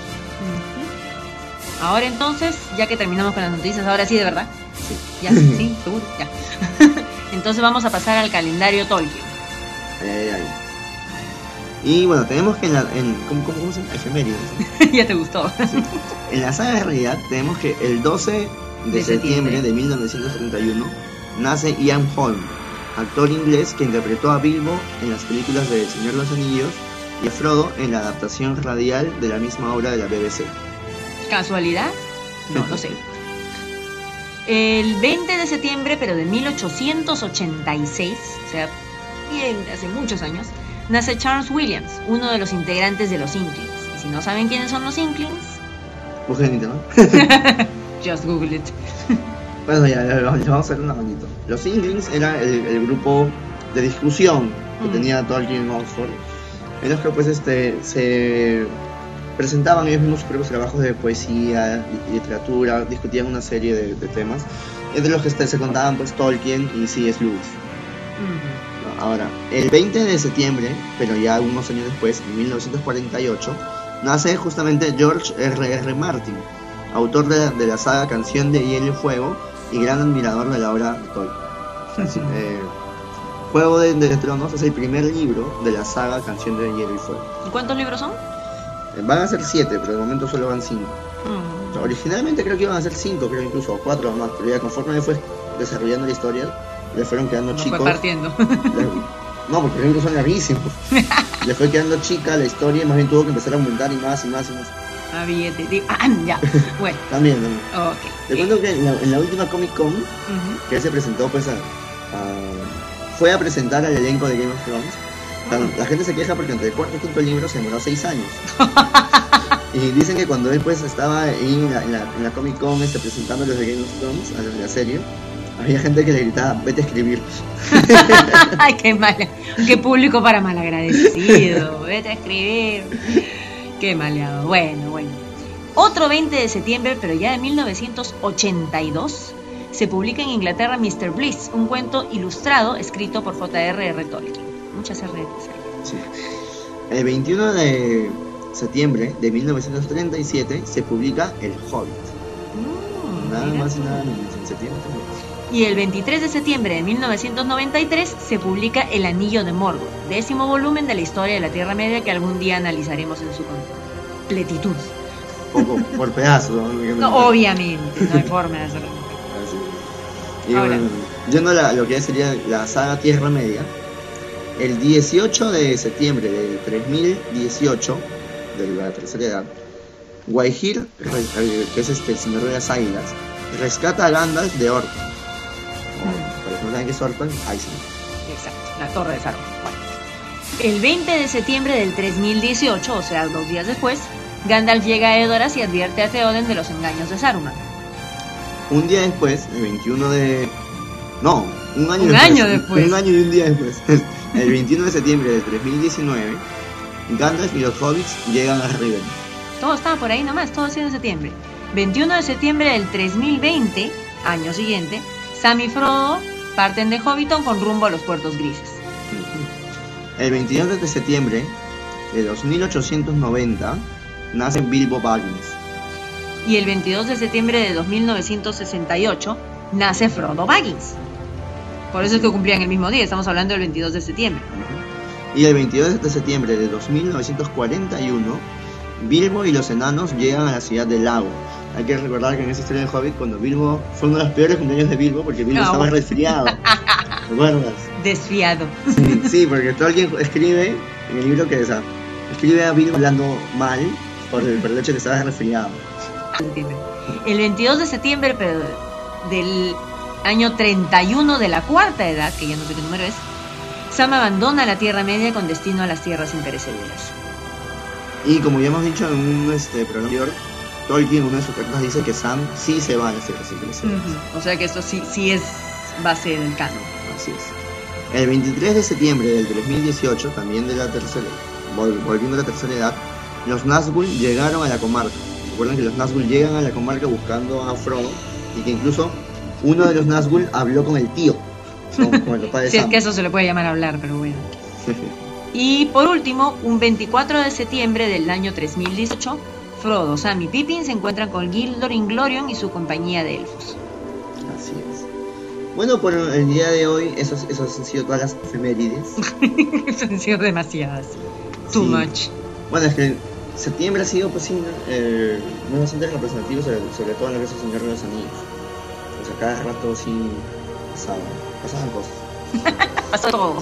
Ahora entonces, ya que terminamos con las noticias, ahora sí de verdad. Sí. Ya, sí, seguro, ya. Entonces vamos a pasar al calendario Tolkien. Ay. Y bueno, tenemos que ¿cómo se llama? Efemérides. Ya te gustó. Sí. En la saga de realidad tenemos que el 12 de septiembre de 1971 nace Ian Holm, actor inglés que interpretó a Bilbo en las películas de El Señor de los Anillos y a Frodo en la adaptación radial de la misma obra de la BBC. ¿Casualidad? No sé. El 20 de septiembre, pero de 1886, o sea, bien, hace muchos años, nace Charles Williams, uno de los integrantes de los Inklings. Y si no saben quiénes son los Inklings, busquen en internet. just Google it. Bueno, ya vamos a hacer un abanico. Los Inklings era el grupo de discusión que tenía Tolkien en Oxford, en los que pues se presentaban ellos mismos sus propios trabajos de poesía, literatura, discutían una serie de temas, entre los que se contaban pues Tolkien y C.S. Lewis. Ahora, el 20 de septiembre, pero ya unos años después, en 1948, nace justamente George R.R. Martin, autor de la saga Canción de Hielo y Fuego y gran admirador de la obra de Tolkien. Juego de Tronos es el primer libro de la saga Canción de Hielo y Fuego. ¿Y cuántos libros son? Van a ser 7, pero de momento solo van 5. O sea, originalmente creo que iban a ser 5, creo incluso, o 4 más, pero ya conforme fue desarrollando la historia, le fueron quedando chicos. Fue partiendo. No, porque los libros son larguísimos. le fue quedando chica la historia y más bien tuvo que empezar a aumentar y más y más y más. Ah, billete. Ya. Bueno. También. Ok. Te cuento que en la última Comic Con, que él se presentó, pues, fue a presentar al elenco de Game of Thrones. La gente se queja porque entre el cuarto y quinto libro se demoró 6 años. Y dicen que cuando él, pues, estaba ahí en la Comic Con presentando los de Game of Thrones, a la serie, había gente que le gritaba, vete a escribir. Ay, qué mala. Qué público para malagradecido. Vete a escribir. Qué maleado. Bueno. Otro 20 de septiembre, pero ya de 1982, se publica en Inglaterra Mr. Bliss, un cuento ilustrado escrito por J.R.R. Tolkien. Muchas RRs ahí. Sí. El 21 de septiembre de 1937 se publica El Hobbit. Nada más y nada menos, en septiembre también. Y el 23 de septiembre de 1993 se publica El Anillo de Mordor, 10º volumen de la historia de la Tierra Media que algún día analizaremos en su completitud. Por pedazos. No, obviamente, no hay forma de hacerlo. Y bueno, yendo a lo que sería la saga Tierra Media, el 18 de septiembre del 3018, de la tercera edad, Guaihir, que es el señor de las águilas, rescata a Gandalf de Orton. Para los que no saben qué es Orton, ahí sí. Exacto, la Torre de Saruman. Bueno. El 20 de septiembre del 3018, o sea, 2 días después, Gandalf llega a Edoras y advierte a Theoden de los engaños de Saruman. Un día después, el 21 de... No, un año después. Un año y un día después. El 21 de septiembre del 3019, Gandalf y los hobbits llegan a Rivendell. Todo estaba por ahí nomás, todo ha sido en septiembre. 21 de septiembre del 3020, año siguiente, Sam y Frodo parten de Hobbiton con rumbo a los Puertos Grises. El 22 de septiembre de 2890 nace Bilbo Baggins. Y el 22 de septiembre de 2968 nace Frodo Baggins. Por eso es que cumplían el mismo día, estamos hablando del 22 de septiembre. Y el 22 de septiembre de 2941, Bilbo y los enanos llegan a la ciudad del lago. Hay que recordar que en esa historia de Hobbit, cuando Bilbo, fue uno de los peores cumpleaños de Bilbo porque Bilbo estaba resfriado. ¿Recuerdas? Desfiado. Sí, porque Tolkien escribe en el libro que escribe a Bilbo hablando mal por el hecho de que estaba resfriado. El 22 de septiembre, pero del año 31 de la cuarta edad, que ya no sé qué número es, Sam abandona la Tierra Media con destino a las tierras imperecederas. Y como ya hemos dicho en un programa anterior, Tolkien en una de sus cartas dice que Sam sí se va a las tierras imperecederas. O sea que esto sí es base del canon. Así es. El 23 de septiembre del 3018, también de la tercera, volviendo a la tercera edad, los Nazgûl llegaron a la comarca. Recuerden que los Nazgûl llegan a la comarca buscando a Frodo y que incluso uno de los Nazgûl habló con el tío, con el papá de Sam. Sí, es que eso se le puede llamar hablar, pero bueno. Y por último, un 24 de septiembre del año 3018, Frodo, Sam y Pippin se encuentran con Gildor Inglorion y su compañía de elfos. Así es. Bueno, por el día de hoy, esos han sido todas las efemérides. Eso han sido demasiadas. Too much. Bueno, es que septiembre ha sido, pues sí, bastante representativo, sobre todo en lo que es el Señor de los Anillos. O sea, cada rato sí pasaban cosas. Pasó todo.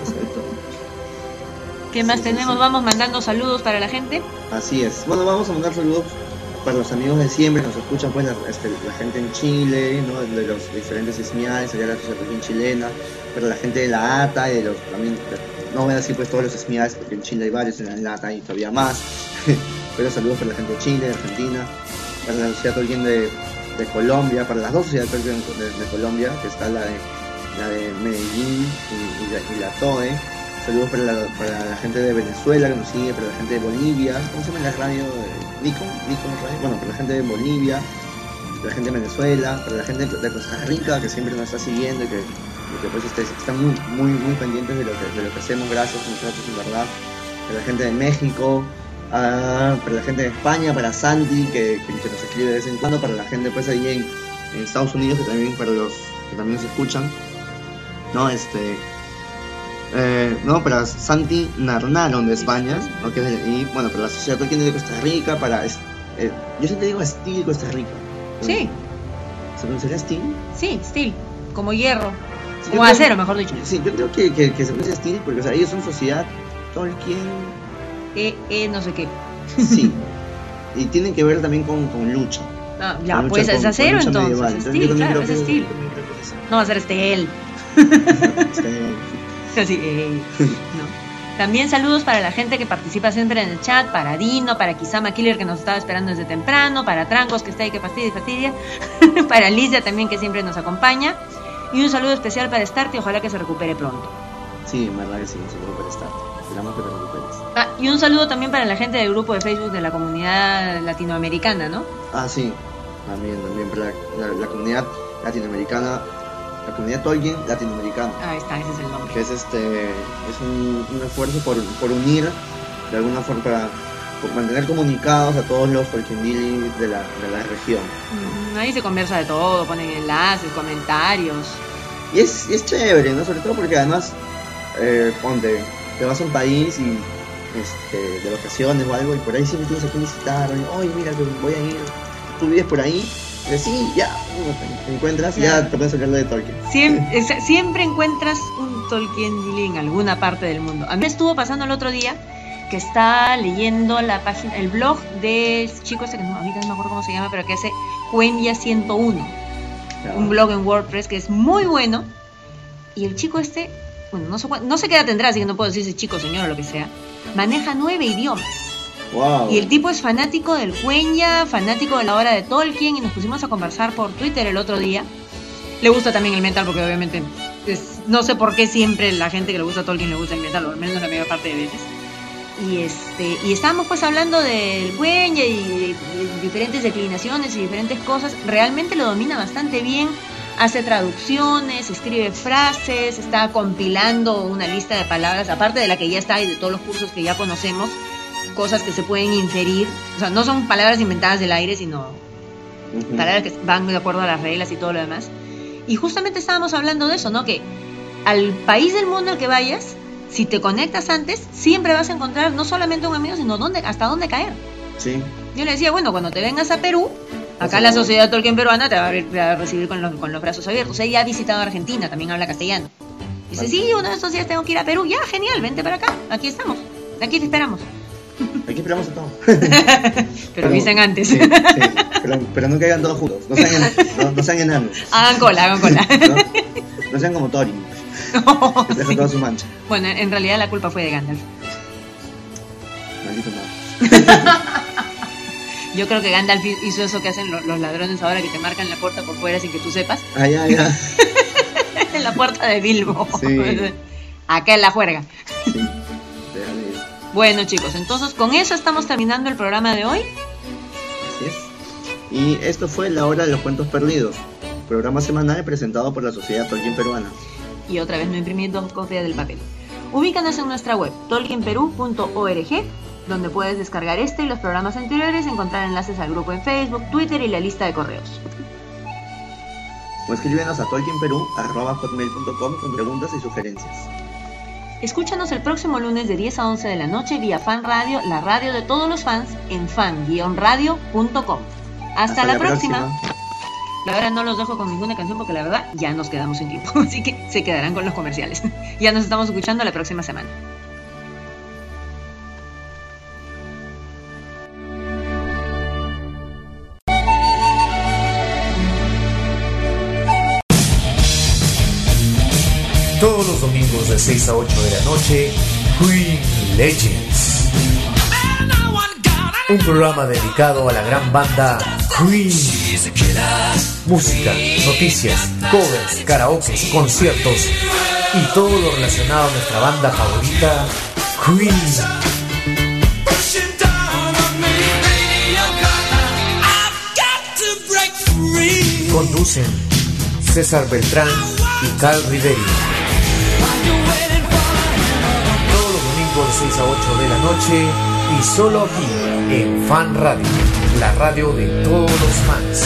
¿Qué más tenemos? Vamos mandando saludos para la gente. Así es. Bueno, vamos a mandar saludos para los amigos de siempre, nos escuchan pues la gente en Chile, ¿no? De los diferentes SMIAs, allá la asociación chilena, para la gente de la ATA y de los también, no voy a decir pues todos los SMIAs porque en Chile hay varios, en la ATA hay todavía más, pero saludos para la gente de Chile, de Argentina, para la sociedad Tolkien de Colombia, para las dos sociedades Tolkien de Colombia, que está la de Medellín y la TOE. Saludos para la gente de Venezuela que nos sigue, para la gente de Bolivia, ¿cómo se llama la radio? Nikon Radio. Bueno, para la gente de Bolivia, para la gente de Venezuela, para la gente de Costa Rica que siempre nos está siguiendo y que pues están muy pendientes de lo que hacemos, gracias muchachos, en verdad. Para la gente de México, para la gente de España, para Santi que nos escribe de vez en cuando, para la gente pues ahí en Estados Unidos que también para los que también nos escuchan, ¿no? Para Santi Narnaron de España, ¿no? Y bueno, para la sociedad Tolkien de Costa Rica, yo siempre digo Steel Costa Rica. Sí. ¿Se pronunciaría Steel? Sí, Steel, como hierro, como acero, mejor dicho. Sí, yo creo que se pronuncia Steel porque, o sea, ellos son sociedad Tolkien no sé qué. Sí. Y tienen que ver también con lucha. Ah, ya, Con pues lucha, es con acero lucha entonces. medieval. Es Entonces, Steel, yo también claro, creo es que- Steel. yo también creo que es eso. No va a ser él. Así, no. También saludos para la gente que participa siempre en el chat, para Dino, para Kisama Killer que nos estaba esperando desde temprano, para Trancos que está ahí que fastidia, para Alicia también que siempre nos acompaña, y un saludo especial para Starty, ojalá que se recupere pronto. Sí, en verdad que sí, se recupera estar. Esperamos que te recuperes. Ah, y un saludo también para la gente del grupo de Facebook de la comunidad latinoamericana, ¿no? Ah, sí, también para la comunidad latinoamericana, la comunidad Tolkien latinoamericana. Ahí está, ese es el nombre. Que es un esfuerzo por unir de alguna forma por mantener comunicados a todos los Tolkien de la región. Ahí se conversa de todo, ponen enlaces, comentarios. Y es chévere, ¿no? Sobre todo porque además ponte, te vas a un país y de vacaciones o algo y por ahí siempre tienes a quien visitar, oye mira que voy a ir, tú vives por ahí, y sí, ya, te encuentras, Claro. ya te puedes hablar de Tolkien. Siempre encuentras un Tolkien en alguna parte del mundo. A mí me estuvo pasando el otro día que estaba leyendo la página, el blog de chico que no, ahorita no me acuerdo cómo se llama, pero que hace Cuenvia 101, Claro. un blog en WordPress que es muy bueno. Y el chico bueno, no sé qué edad tendrá, así que no puedo decir si chico, señor o lo que sea, maneja 9 idiomas. Wow. Y el tipo es fanático del Cuenya, fanático de la obra de Tolkien, y nos pusimos a conversar por Twitter el otro día. Le gusta también el metal, porque obviamente no sé por qué siempre la gente que le gusta Tolkien le gusta el metal, o al menos la mayor parte de veces. Y estábamos pues hablando del Cuenya y de diferentes declinaciones y diferentes cosas. Realmente lo domina bastante bien, hace traducciones, escribe frases, está compilando una lista de palabras, aparte de la que ya está y de todos los cursos que ya conocemos, cosas que se pueden inferir, o sea, no son palabras inventadas del aire, sino palabras que van de acuerdo a las reglas y todo lo demás. Y justamente estábamos hablando de eso, ¿no? Que al país del mundo al que vayas, si te conectas antes, siempre vas a encontrar no solamente un amigo, sino hasta dónde caer. Sí. Yo le decía, bueno, cuando te vengas a Perú, acá la Sociedad Tolkien Peruana te va a recibir con los brazos abiertos. Ella ha visitado Argentina, también habla castellano. Dice, sí, uno de estos días tengo que ir a Perú. Ya, genial, vente para acá, aquí estamos, aquí te esperamos. Aquí esperamos a todos. Pero avisen antes. Sí, pero no caigan todos juntos. No sean enanos. Hagan cola. No sean como Thorin. No, Que deja toda su mancha. Bueno, en realidad la culpa fue de Gandalf. Maldito mago. Yo creo que Gandalf hizo eso que hacen los ladrones ahora, que te marcan la puerta por fuera sin que tú sepas. Ah, ya. En la puerta de Bilbo. Sí. Acá en la juerga. Sí. Déjale ir. Bueno, chicos, entonces con eso estamos terminando el programa de hoy. Así es. Y esto fue La Hora de los Cuentos Perdidos, programa semanal presentado por la Sociedad Tolkien Peruana. Y otra vez no imprimí 2 copias del papel. Ubícanos en nuestra web, tolkienperú.org, donde puedes descargar este y los programas anteriores, encontrar enlaces al grupo en Facebook, Twitter y la lista de correos. O escríbenos a tolkienperú@hotmail.com con preguntas y sugerencias. Escúchanos el próximo lunes de 10 a 11 de la noche vía Fan Radio, la radio de todos los fans, en fan-radio.com. Hasta la próxima. Ahora no los dejo con ninguna canción porque la verdad ya nos quedamos sin tiempo, así que se quedarán con los comerciales. Ya nos estamos escuchando la próxima semana. Todos los domingos de 6 a 8 de la noche, Queen Legends. Un programa dedicado a la gran banda Queen. Música, noticias, covers, karaokes, conciertos y todo lo relacionado a nuestra banda favorita, Queen. Conducen César Beltrán y Carl Riveri. Todos los domingos de 6 a 8 de la noche y solo aquí en Fan Radio, la radio de todos los fans.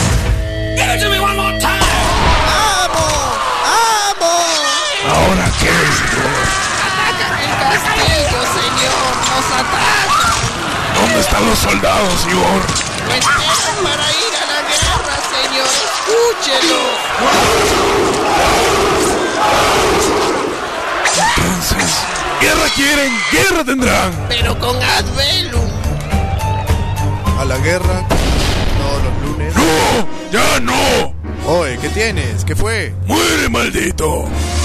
¿Ahora qué es, Dios? ¡Atacan el castillo, señor! ¡Nos atacan! ¿Dónde están los soldados, Igor? ¡No esperan para ir a la guerra, señor! ¡Escúchelo! Entonces, Guerra quieren, guerra tendrán. Pero con Advelum. A la guerra todos los lunes. ¡No! ¡Ya no! Oye, ¿qué tienes? ¿Qué fue? ¡Muere, maldito!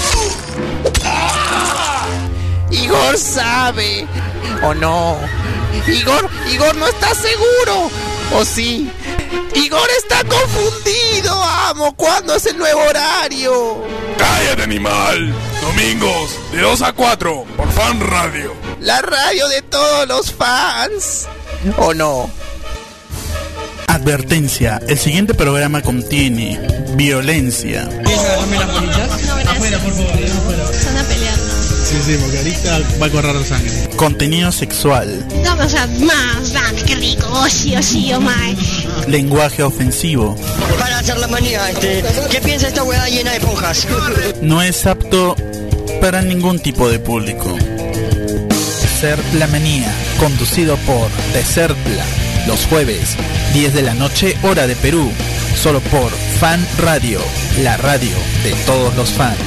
Igor sabe. ¿O no? Igor no está seguro. ¿O sí? Igor está confundido, amo. ¿Cuándo es el nuevo horario? ¡Cállate, animal! Domingos, de 2 a 4, por Fan Radio. La radio de todos los fans. ¿O no? Advertencia, el siguiente programa contiene violencia. Agarrarme las bolitas. Afuera, por favor, afuera. Son a pelear, ¿no? Sí, porque ahorita va a correr sangre. Contenido sexual. Dame, dame, qué rico. Oh, sí, oh, my. Lenguaje ofensivo. Para hacer la manía, ¿qué piensa esta hueá llena de ponjas? No es apto para ningún tipo de público. Ser la manía, conducido por Desertla, los jueves, 10 de la noche, hora de Perú, solo por Fan Radio, la radio de todos los fans.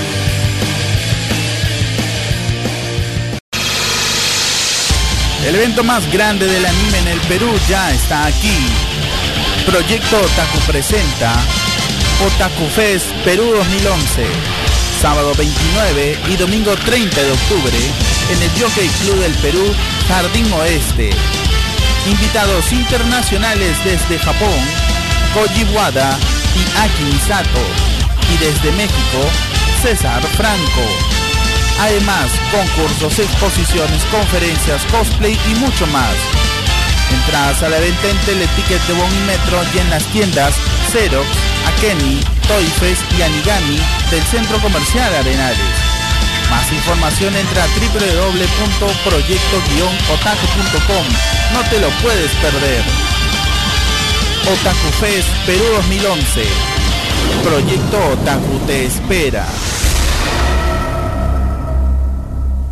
El evento más grande del anime en el Perú ya está aquí. Proyecto Otaku presenta Otaku Fest Perú 2011, sábado 29 y domingo 30 de octubre en el Jockey Club del Perú, Jardín Oeste. Invitados internacionales desde Japón, Koji Wada y Aki Misato, y desde México, César Franco. Además, concursos, exposiciones, conferencias, cosplay y mucho más. Entradas a la venta en Teleticket de Bonimetro y en las tiendas Xerox, Akemi, Toyfest y Anigami del Centro Comercial Arenales. Más información entra a www.proyecto-otaku.com. No te lo puedes perder. Otaku Fest Perú 2011. Proyecto Otaku te espera.